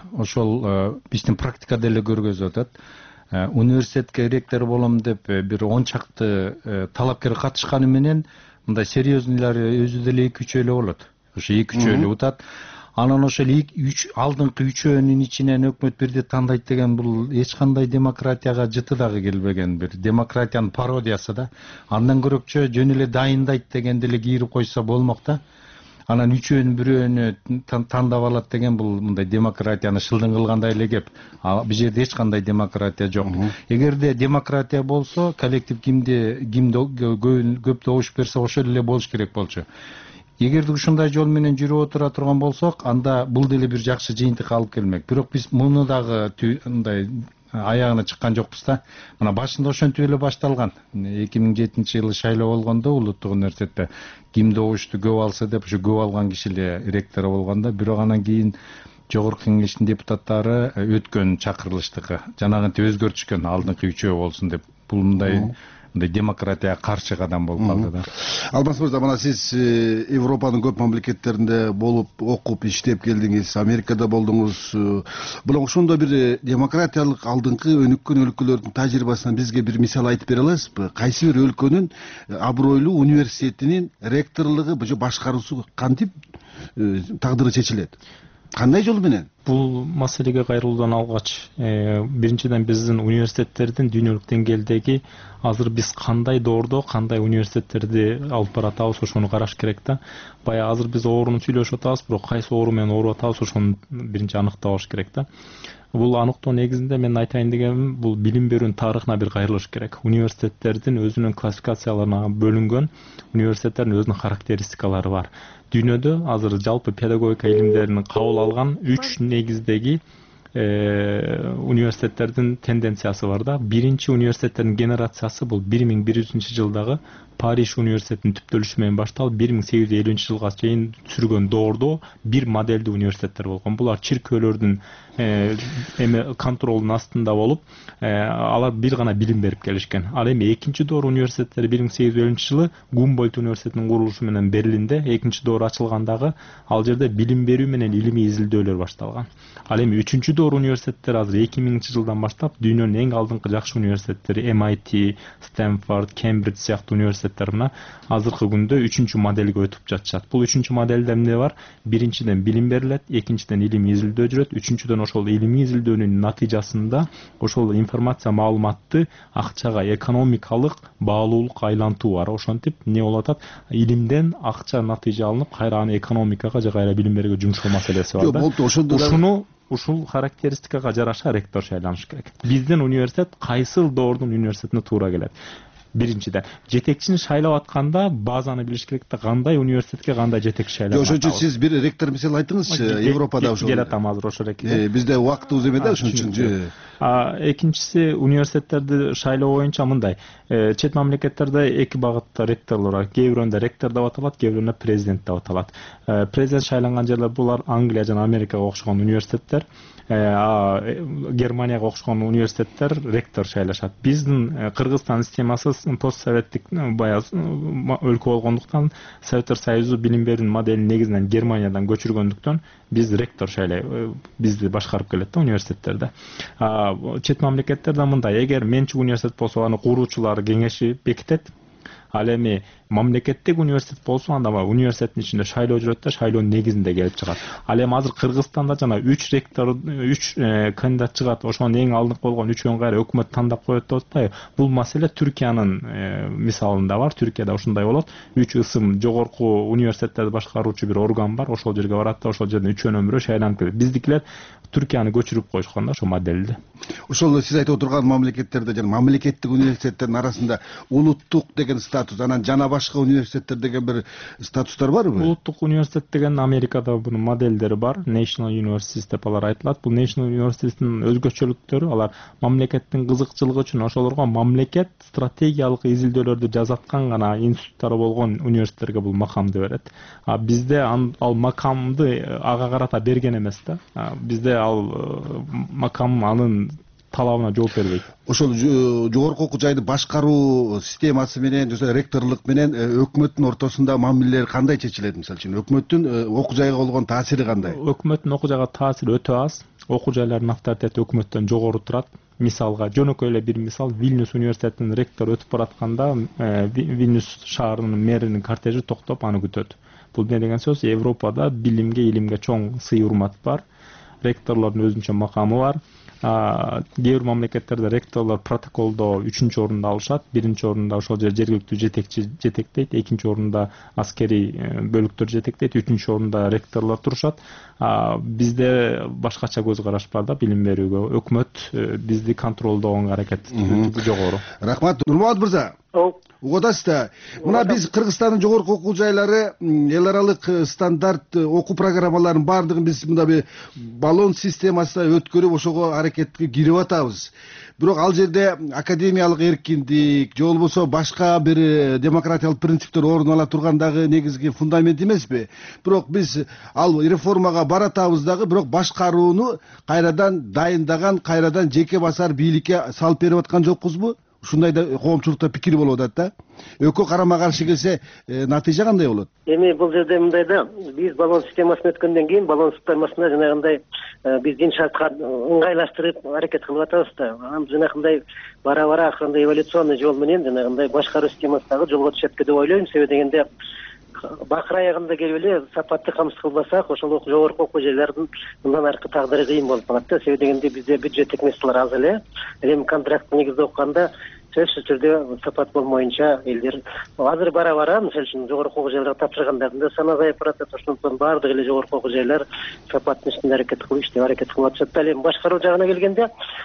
ошол биздин практикада эле көргөзүп атат. Университетке ректор болом деп бир он чакты талапкер катышканы менен мындай серьезныйлары өзү деле эки үчөө эле болот. Ошо эки үчөө эле утат. Анан ошол үч алдыңкы үчөөнүн ичинен өкмөт бирди тандайт деген бул эч кандай демократияга жыты дагы келбеген бир демократиянын пародиясы да. Андан көрөкчө жөн эле дайындайт деген деле кийирип койсо болмок да. Анан үчөөнүн бирөөнү тандап алат деген бул мындай демократияны шылдың кылгандай эле кеп. Бул жерде эч кандай демократия жок. Эгерде демократия болсо, коллектив кимди ким көп добуш берсе ошол эле болуш керек болчу. Эгерде ушундай жол менен жүрүп отура турган болсок, анда бул деле бир жакшы жыйынтыкка алып келмек. Бирок биз муну дагы мындай аягына чыккан жокпуз да. Мына башында ошентип эле башталган. эки миң жетинчи жылы шайлоо болгондо улуттук университетте ким добушту көп алса деп ушу көп алган киши эле ректор болгондо, бирок анан кийин жогорку кеңештин депутаттары өткөн чакырылыштыкы жанагынтип өзгөртүшкөн, алдыңкы үчөө болсун деп. Бул мындай мындай демократияга каршы кадам болуп калды да. Алмаз мырза, мына сиз Европанын көп мамлекеттеринде болуп, окуп, иштеп келдиңиз, Америкада болдуңуз. Бул ошондой бир демократиялык алдыңкы өнүккөн өлкөлөрдүн тажрыйбасынан бизге бир мисал айтып бере аласызбы? Кайсы бир өлкөнүн абройлуу университетинин ректорлугу, башкаруусу кантип тагдыры чечилет? Кандай жол менен? Бул маселеге кайрылуудан алгач, биринчиден биздин университеттердин дүйнөлүк деңгээлдеги азыр биз кандай доордо, кандай университеттерди алып баратабыз, ошону караш керек да. Бая азыр биз ооруну сүйлөшүп атабыз, бирок кайсы оору менен ооруп атабыз, ошону биринчи аныктабаш керек да. Бул аныктоо негизинде мен айтайын дегеним, бул билим берүүнүн тарыхына бир кайрылыш керек. Университеттердин өзүнүн классификацияларына бөлүнгөн, университеттердин өзүнүн характеристикалары бар. Дүйнөдө азыр жалпы педагогика илимдеринин кабыл алган үч негиздеги университеттердин тенденциясы бар да. Биринчи университеттердин генерациясы бул бир миң бир жүзүнчү жылдагы Париж университетинин түптөлүшү менен башталып бир миң сегиз жүз элүүнчү жылга чейин сүргөн доордо бир моделдүү университеттер болгон. Булар чиркөөлөрдүн эме контролунун астында болуп, алар бир гана билим берип келишкен. Ал эми экинчи доор университеттери бир миң сегиз жүз элүүнчү жылы Гумбольдт университетинин курулушу менен Берлинде экинчи доор ачылгандагы ал жерде билим берүү менен илимий изилдөөлөр башталган. Ал эми үчүнчү доор университеттер азыр эки миңинчи жылдан баштап дүйнөнүн эң алдыңкы жакшы университеттери эм ай ти, Стэнфорд, Кембридж сыяктуу университеттер мына азыркы күндө үчүнчү моделге өтүп жатышат. Бул үчүнчү моделде эмне бар? Биринчиден билим берилет, экинчиден илимий изилдөө жүрөт, үчүнчүдөн ошол илимий изилдөөнүн натыйжасында ошол информация маалыматты акчага, экономикалык баалуулук айлантуу бар. Ошентип эмне болуп атат? Илимден акча натыйжа алынып, кайра аны экономикага же кайра билим берүүгө жумшоо маселеси бар да. Ушуну ушул характеристикага жараша ректор шайланыш керек. Биздин университет кайсыл доордун университетине туура келет? Биринчиден, жетекчини шайлап атканда базаны билиш керек да, кандай университетке кандай жетекчи шайлап атабыз. Ошон үчүн сиз бир ректор мисал айттыңызчы, Европада ошол. Келатам азыр ошол эки. Бизде убактыбыз эме да, ошон үчүн. Экинчиси, университеттерди шайлоо боюнча мындай. Чет мамлекеттерде эки багытта ректорлор бар. Кээ бирөүндө ректор деп аталат, кээ бирөүндө президент деп аталат. Президент шайланган жерлер булар Англия жана Америкага окшогон университеттер. Германияга окшогон университеттер ректор шайлашат. Биздин Кыргызстан системасы постсоветтик баягы өлкө болгондуктан Советтер Союзу билим берүүнүн моделин негизинен Германиядан көчүргөндүктөн биз ректор шайлай, бизди башкарып келет да университеттерде. Чет мамлекеттерде мындай, эгер менчик университет болсо аны куруучулар кеңеши бекитет. Ал эми мамлекеттик университет болсо анда университеттин ичинде шайлоо жүрөт да, шайлоонун негизинде келип чыгат. Ал эми азыр Кыргызстанда жана үч ректор, үч кандидат чыгат, ошонун эң алдыңкы болгон үчөөнү кайра өкмөт тандап коет деп атпайбы? Бул маселе Түркиянын мисалында бар. Түркияда ушундай болот. Үч ысым жогорку университеттерди башкаруучу бир орган бар. Ошол жерге барат да, ошол жерден үчөөнөн бирөө шайланып келет. Биздикилер Түркияны көчүрүп коюшкан да, ошол моделди. Ошол сиз айтып отурган мамлекеттерде жана мамлекеттик университеттердин арасында улуттук деген статус, анан жана башка университеттер деген бир статустар барбы? Улуттук университет деген Америкада бунун моделдери бар. National Universities деп алар айтылат. Бул National Universities'тин өзгөчөлүктөрү, алар мамлекеттин кызыкчылыгы үчүн ошолорго мамлекет стратегиялык изилдөөлөрдү жазаткан гана институттары болгон университеттерге бул макамды берет. А бизде ал макамды ага карата берген эмес да. Бизде ал макам анын талабына жооп бербейт. Ошол жогорку окуу жайды башкаруу системасы менен, ректорлук менен өкмөттүн ортосунда мамилелер кандай чечилет? Мисалы үчүн өкмөттүн окуу жайга болгон таасири кандай? Өкмөттүн окуу жайга таасири өтө аз. Окуу жайлардын авторитети өкмөттөн жогору турат. Мисалга, жөнөкөй эле бир мисал, Вильнюс университетинин ректору өтүп баратканда Вильнюс шаарынын мэринин кортежи токтоп аны күтөт. Бул эмне деген сөз? Европада билимге, илимге чоң сый урмат бар. Ректорлордун өзүнчө макамы бар. Кээ бир мамлекеттерде ректорлор протоколдо үчүнчү орунду алышат. Биринчи орунда ошол жер жергиликтүү жетекчи жетектейт, экинчи орунда аскерий бөлүктөр жетектейт, үчүнчү орунда ректорлор турушат. Бизде башкача көз караш бар да билим берүүгө. Өкмөт бизди контролдогонго аракет жогору. Рахмат, Нурмамат мырза. Угадасыз да, мына биз Кыргызстандын жогорку окуу жайлары эл аралык стандарт окуу программаларынын баардыгын биз мында бир баллон системасына өткөрүп ошого аракетке кирип атабыз. Бирок ал жерде академиялык эркиндик же болбосо башка бир демократиялык принциптер орун ала турган дагы негизги фундамент эмеспи? Бирок биз ал реформага баратабыз дагы, бирок башкарууну кайрадан дайындаган, кайрадан жеке басар бийликке салып берип аткан жокпузбу? Ушундай да коомчулукта пикир болуп атат да. Экөө карама каршы келсе, натыйжа кандай болот? Эми бул жерде мындай да, биз баллон системасын өткөндөн кийин баллон системасына жанагындай биз дин шартка ыңгайлаштырып аракет кылып атабыз да. Анан жанагындай бара-бара кандай эволюционный жол менен жанагындай башкаруу системасы дагы жолго түшөт деп ойлойм. Себеби дегенде бакыр аягында келип эле сапатты камсыз кылбасак, ошол жогорку окуу жайлардын мындан аркы тагдыры кыйын болуп калат да. Себеби дегенде бизде бюджеттик меселер аз эле. Эми контракт негизде окуганда сөзсүз түрдө сапат болмоюнча элдер азыр бара-бара, мисалы үчүн жогорку окуу жайларга тапшыргандардын да саны азайып баратат. Ошондуктан баардык эле жогорку окуу жайлар сапаттын үстүндө аракет кылып иштеп аракет кылып атышат. Ал эми башкаруу жагына келгенде,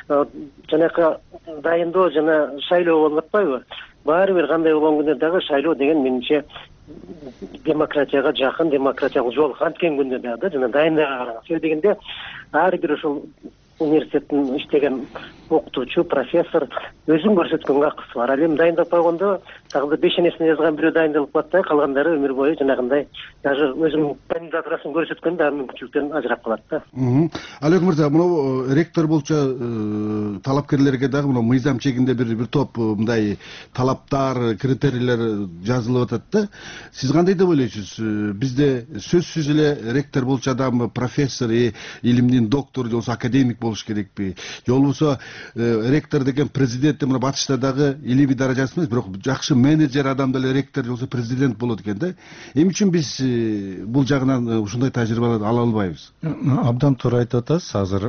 жанакы дайындоо жана шайлоо болуп атпайбы? Баары бир кандай болгон күндө дагы шайлоо деген менимче демократияга жакын, демократиялык жол канткен күндө дагы да жана дайындыгына караган. Себеби дегенде ар бир ошол университеттин иштеген окутуучу профессор өзүн көрсөткөнгө акысы бар. Ал эми дайындап койгондо дагы бешенесине жазган бирөө дайындалып калат да, калгандары өмүр бою жанагындай даже өзүнүн кандидатурасын көрсөткөн дагы мүмкүнчүлүктөн ажырап калат да. Алек мырза, мына ректор болчу талапкерлерге дагы мына мыйзам чегинде бир бир топ мындай талаптар, критерийлер жазылып атат да. Сиз кандай деп ойлойсуз? Бизде сөзсүз эле ректор болчу адам профессор, илимдин доктору же болбосо академик болуш керекпи? Же болбосо ректор деген президент мына батышта дагы илимий даражасы эмес, бирок жакшы менеджер адам деле ректор же болбосо президент болот экен да. Эмне үчүн биз бул жагынан ушундай тажрыйбаларды ала албайбыз? Абдан туура айтып атасыз. Азыр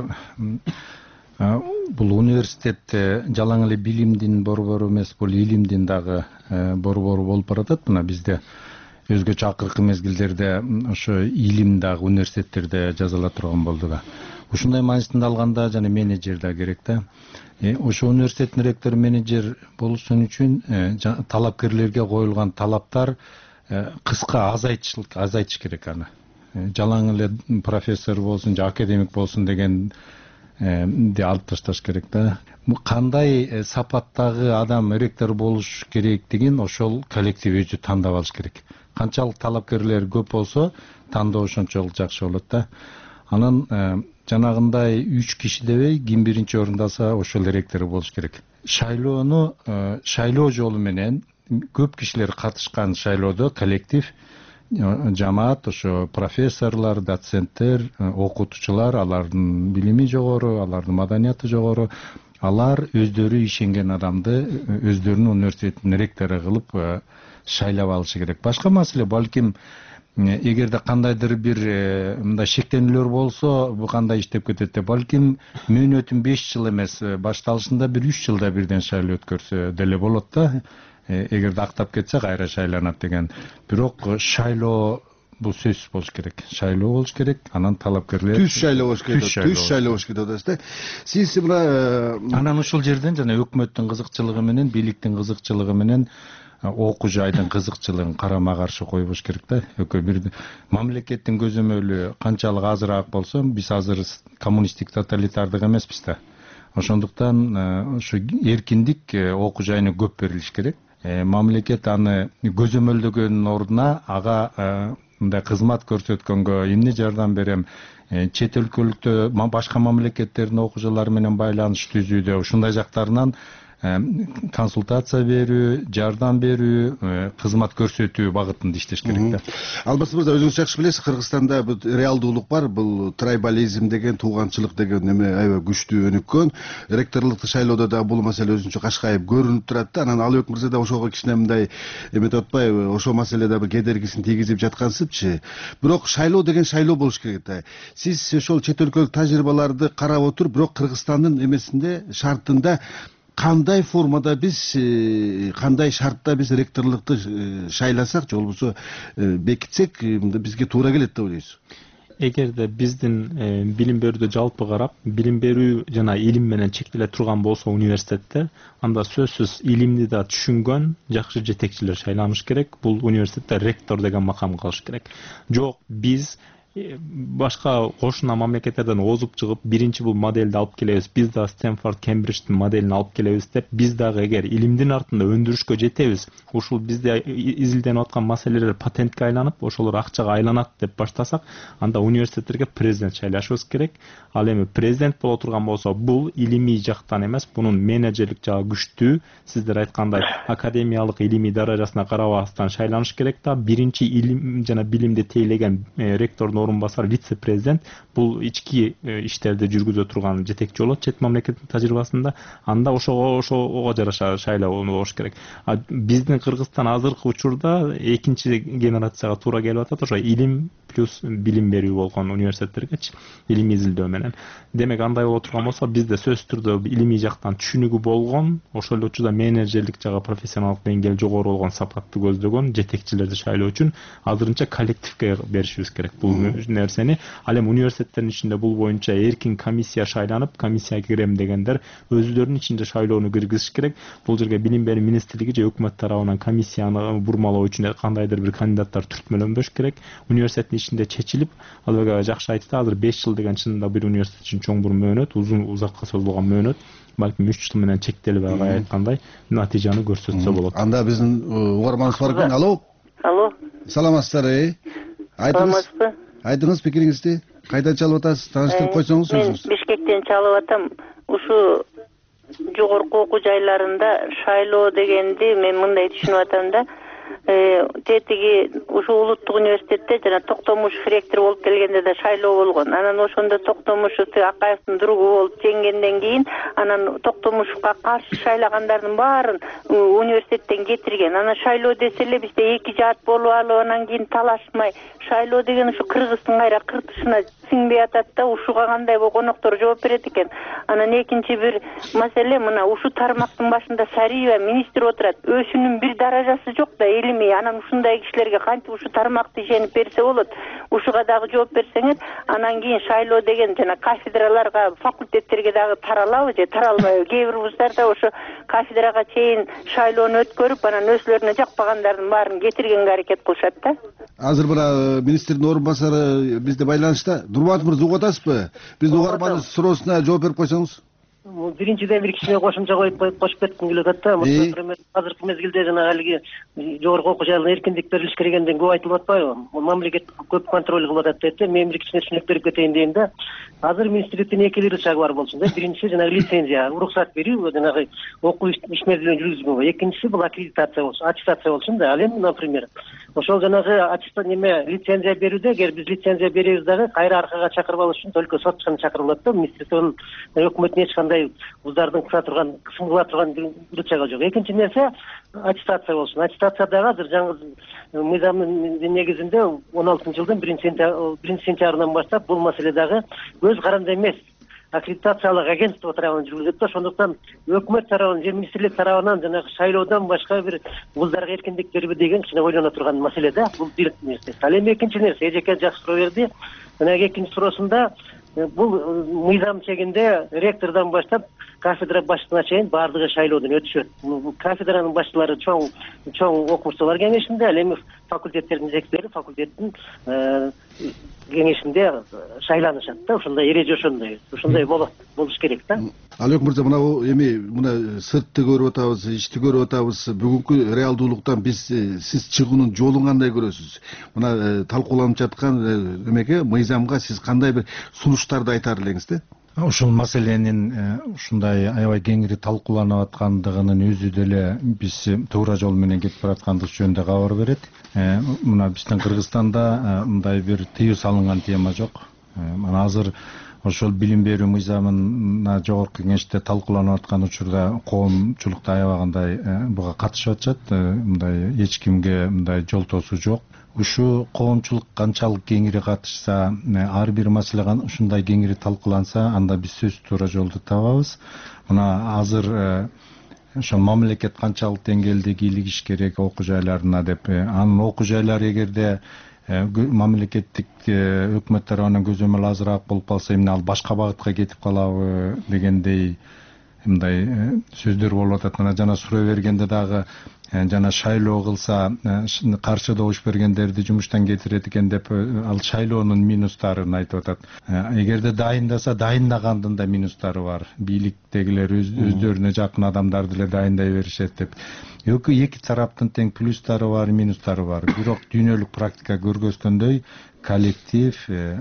бул университет жалаң эле билимдин борбору эмес, бул илимдин дагы борбору болуп баратат. Мына бизде өзгөчө акыркы мезгилдерде ошо илим дагы университеттерде жазыла турган болду да. Ушундай маанисинде алганда жана менеджер да керек да. Ошо университеттин ректору менеджер болушун үчүн талапкерлерге коюлган талаптар кыска, азайтыш азайтыш керек аны. Жалаң эле профессор болсун же академик болсун деген де алып ташташ керек да. Кандай сапаттагы адам ректор болуш керектигин ошол коллектив өзү тандап алыш керек. Канчалык талапкерлер көп болсо, тандоо ошончолук жакшы болот да. Анан жанагындай үч киши дебей, ким биринчи орундаса ошол ректор болуш керек. Шайлоону шайлоо жолу менен көп кишилер катышкан шайлоодо коллектив, жамаат, ошо профессорлор, доценттер, окутуучулар, алардын билими жогору, алардын маданияты жогору, алар өздөрү ишенген адамды өздөрүнүн университетинин ректору кылып шайлап алышы керек. Башка маселе балким эгерде кандайдыр бир мындай шектенүүлөр болсо, бул кандай иштеп кетет деп, балким мөөнөтүн беш жыл эмес, башталышында бир үч жылда бирден шайлоо өткөрсө деле болот да. Эгерде актап кетсе кайра шайланат деген. Бирок шайлоо бул сөзсүз болуш керек. Шайлоо болуш керек, анан талапкерлер түз шайлоо болуш керек. Түз шайлоо болуш керек да. Сиз мына анан ушул жерден жана өкмөттүн кызыкчылыгы менен, бийликтин кызыкчылыгы менен окуу жайдын кызыкчылыгын карама каршы коюш керек да. Экөө бир мамлекеттин көзөмөлү канчалык азыраак болсо, биз азыр коммунисттик тоталитардык эмеспиз да. Ошондуктан ушу эркиндик окуу жайына көп берилиш керек. Мамлекет аны көзөмөлдөгөнүн ордуна ага мындай кызмат көрсөткөнгө эмне жардам берем, чет өлкөлүктө башка мамлекеттердин окуучулары менен байланыш түзүүдө ушундай жактарынан консультация берүү, жардам берүү, кызмат көрсөтүү багытында иштеш керек да. Албас мырза, өзүңүз жакшы билесиз, Кыргызстанда бул реалдуулук бар, бул трайбализм деген, тууганчылык деген неме аябай күчтүү өнүккөн. Ректорлукту шайлоодо да бул маселе өзүнчө кашкайып көрүнүп турат да. Анан Алыбек мырза да ошого кичине мындай эметип атпайбы, ошол маселеде бир кедергисин тийгизип жаткансыпчы. Бирок шайлоо деген шайлоо болуш керек да. Сиз ошол чет өлкөлүк тажрыйбаларды карап отуруп, бирок Кыргызстандын эмесинде, шартында кандай формада биз, кандай шартта биз ректорлукту шайласак же болбосо бекитсек бизге туура келет деп ойлойсуз? Эгерде биздин билим берүүдө жалпы карап, билим берүү жана илим менен чектеле турган болсо университетте, анда сөзсүз илимди да түшүнгөн жакшы жетекчилер шайланыш керек. Бул университетте ректор деген макам калыш керек. Жок, биз башка кошуна мамлекеттерден озуп чыгып, биринчи бул моделди алып келебиз, биз да Стэнфорд, Кембридждин моделин алып келебиз деп, биз дагы эгер илимдин артында өндүрүшкө жетебиз, ушул бизде изилденип аткан маселелер патентке айланып, ошолор акчага айланат деп баштасак, анда университеттерге президент шайлашыбыз керек. Ал эми президент боло турган болсо, бул илимий жактан эмес, бунун менеджерлик жагы күчтүү, сиздер айткандай академиялык илимий даражасына карабастан шайланыш керек да. Биринчи илим жана билимди тейлеген ректордун орунбасар, вице-президент бул ички иштерди жүргүзө турган жетекчи болот чет мамлекеттин тажрыйбасында. Анда ошого ошого жараша шайлоо болуш керек. Биздин Кыргызстан азыркы учурда экинчи генерацияга туура келип атат, ошо илим плюс билим берүү болгон университеттерге илимий изилдөө менен. Демек андай боло турган болсо, бизде сөзсүз түрдө илимий жактан түшүнүгү болгон, ошол эле учурда менеджерлик жагы профессионалдык деңгээли жогору болгон сапатты көздөгөн жетекчилерди шайлоо үчүн азырынча коллективге беришибиз керек. Бул нерсени. Ал эми университеттердин ичинде бул боюнча эркин комиссия шайланып, комиссияга кирем дегендер өзүлөрүнүн ичинде шайлоону киргизиш керек. Бул жерге билим берүү министрлиги же өкмөт тарабынан комиссияны бурмалоо үчүн кандайдыр бир кандидаттар түртмөлөнбөш керек. Университеттин ичинде чечилип, ал жакшы айтты, азыр беш жыл деген чынында бир университет үчүн чоң бир мөөнөт, узун узакка созулган мөөнөт. Балким үч жыл менен чектелип айткандай натыйжаны көрсөтсө болот. Анда биздин угарманыбыз бар экен. Алло. Алло. Саламатсыздар. Айтыңыз. Айтыңыз пикириңизди. Кайдан чалып атасыз? Тааныштырып койсоңуз өзүңүз. Мен Бишкектен чалып атам. Ушу жогорку окуу жайларында шайлоо дегенди мен мындай түшүнүп атам да. Тетиги ушу улуттук университетте жана Токтомушев ректор болуп келгенде да шайлоо болгон. Анан ошондо Токтомушев Акаевдин другу болуп жеңгенден кийин анан Токтомушевка каршы шайлагандардын баарын университеттен кетирген. Анан шайлоо десе эле бизде эки жаат болуп алып анан кийин талашмай шайлоо деген ушу Кыргыздын кайра кыртышына сиңбей атат да, ушуга кандай коноктор жооп берет экен. Анан экинчи бир маселе мына ушу тармактын башында Сариева министр отурат. Өзүнүн бир даражасы жок да элими. Анан ушундай кишилерге кантип ушу тармакты ишенип берсе болот? Ушуга дагы жооп берсеңер, анан кийин шайлоо деген жана кафедраларга, факультеттерге дагы таралабы же таралбайбы? Кээ бир вуздарда ошо кафедрага чейин шайлоону өткөрүп, анан өзлөрүнө жакпагандардын баарын кетиргенге аракет кылышат да. Азыр мына министрдин орун басары бизде байланышта. Нурмат мырза, угуп атасызбы? Биздин угармандын суроосуна жооп берип койсоңуз. Биринчиден бир кичине кошумча коюп кошуп кетким келип атат да. Азыркы мезгилде жана алиги жогорку окуу жайларына эркиндик берилиш керек экенден көп айтылып атпайбы? Мамлекет көп контроль кылып атат дейт да. Мен бир кичине түшүнүк берип кетейин дейм да. Азыр министрликтин эки эле рычагы бар болчу да. Биринчиси жанагы лицензия, уруксат берүү, жанагы окуу иш мезгилинде жүргүзүүгө. Экинчиси бул аккредитация болчу, аттестация болчу да. Ал эми, например, ошол жанагы аттестация неме лицензия берүүдө, эгер биз лицензия беребиз дагы кайра аркага чакырып алыш үчүн только сотчуны чакырылат да. Министрликтин өкмөттүн эч кандай вуздардын кыса турган, кысым кыла турган рычагы жок. Экинчи нерсе аттестация болсун. Аттестация дагы азыр жаңы мыйзамдын негизинде он алтынчы жылдын биринчи сентябрынан баштап бул маселе дагы өз каранда эмес, аккредитациялык агентство тарабынан жүргүзүлөт да. Ошондуктан өкмөт тарабынан же министрлик тарабынан жанагы шайлоодон башка бир вуздарга эркиндик берби деген кичине ойлоно турган маселе да. Бул бир нерсе. Ал эми экинчи нерсе, эжеке жакшы суроо берди. Жанагы экинчи суроосунда бул мыйзам чегинде ректордон баштап кафедра башчысына чейин баардыгы шайлоодон өтүшөт. Кафедранын башчылары чоң чоң окумуштуулар кеңешинде, ал эми факультеттердин жетекчилери факультеттин кеңешинде шайланышат да. Ошондой эреже ошондой. Ошондой болот, болуш керек да. Алек мырза, мына эми мына сыртты көрүп атабыз, ичти көрүп атабыз. Бүгүнкү реалдуулуктан биз сиз чыгуунун жолун кандай көрөсүз? Мына талкууланып жаткан эмеге, мыйзамга сиз кандай бир сунуштарды айтар элеңиз да? Ушул маселенин ушундай аябай кеңири талкууланып аткандыгынын өзү деле биз туура жол менен кетип бараткандыгыбыз жөнүндө кабар берет. Мына биздин Кыргызстанда мындай бир тыюу салынган тема жок. Мына азыр ошол билим берүү мыйзамына жогорку кеңеште талкууланып аткан учурда коомчулукта аябагандай буга катышып атышат. Мындай эч кимге мындай жол тосуу жок. Ушу коомчулук канчалык кеңири катышса, ар бир маселе ушундай кеңири талкууланса, анда биз сөзсүз туура жолду табабыз. Мына азыр ошол мамлекет канчалык деңгээлде кийлигиш керек окуу жайларына деп, анын окуу жайлары эгерде мамлекеттик өкмөт тарабынан көзөмөл азыраак болуп калса, эмне ал башка багытка кетип калабы дегендей мындай сөздөр болуп атат. Мына жана суроо бергенде дагы жана шайлоо кылса каршы добуш бергендерди жумуштан кетирет экен деп ал шайлоонун минустарын айтып атат. Эгерде дайындаса, дайындагандын да минустары бар. Бийликтегилер өздөрүнө жакын адамдарды эле дайындай беришет деп. Эки тараптын тең плюстары бар, минустары бар. Бирок дүйнөлүк практика көргөзгөндөй, коллектив,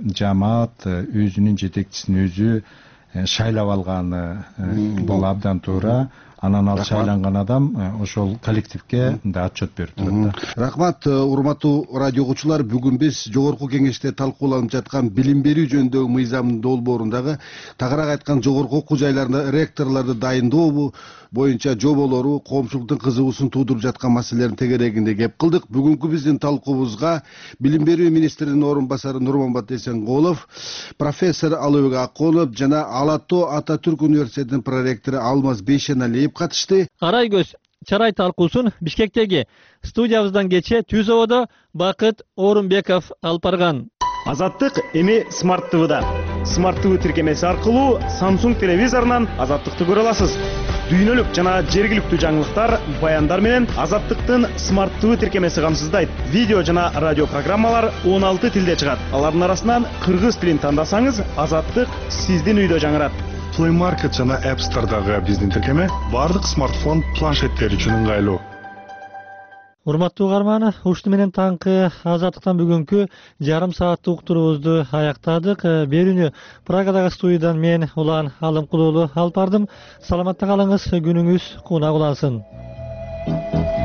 жамаат өзүнүн жетекчисин өзү шайлап алганы бул абдан туура. Анан ал шайланган адам ошол коллективге да отчет берип турат. Рахмат, урматтуу радио угуучулар. Бүгүн биз жогорку кеңеште талкууланып жаткан билим берүү жөнүндөгү мыйзамдын долбоорундагы, тагыраак айткан жогорку окуу жайларында ректорлорду дайындоо боюнча жоболору коомчулуктун кызыгуусун туудуруп жаткан маселелердин тегерегинде кеп кылдык. Бүгүнкү биздин талкуубузга билим берүү министринин орун басары Нурмамат Эсенгулов, профессор Алыбек Аконов жана Ала Тоо Ататүрк университетинин проректору Алмаз Бейшеналиев катышты. Карай көз чарай талкуусун Бишкектеги студиябыздан кече Түзоводо Бакыт Орунбеков алып барган. Азаттык эми Smart ти ви-да. Smart ти ви тиркемеси аркылуу Samsung телевизорунан Азаттыкты көрө аласыз. Дүйнөлүк жана жергиликтүү жаңылыктар, баяндар менен Азаттыктын Smart ти ви тиркемеси камсыздайт. Видео жана радио программалар он алты тилде чыгат. Алардын арасынан кыргыз тилин тандасаңыз, Азаттык сиздин үйдө жаңырат. Play Market жана App Store'дагы биздин тиркеме бардык смартфон планшеттер үчүн ыңгайлуу. Урматтуу угарман, ушуну менен таңкы Азаттыктан бүгүнкү жарым сааттык уктуруубузду аяктадык. Берүүнү Прагадагы студиядан мен Улан Алымкулуулу алып бардым. Саламатта калыңыз, күнүңүз кунак улансын.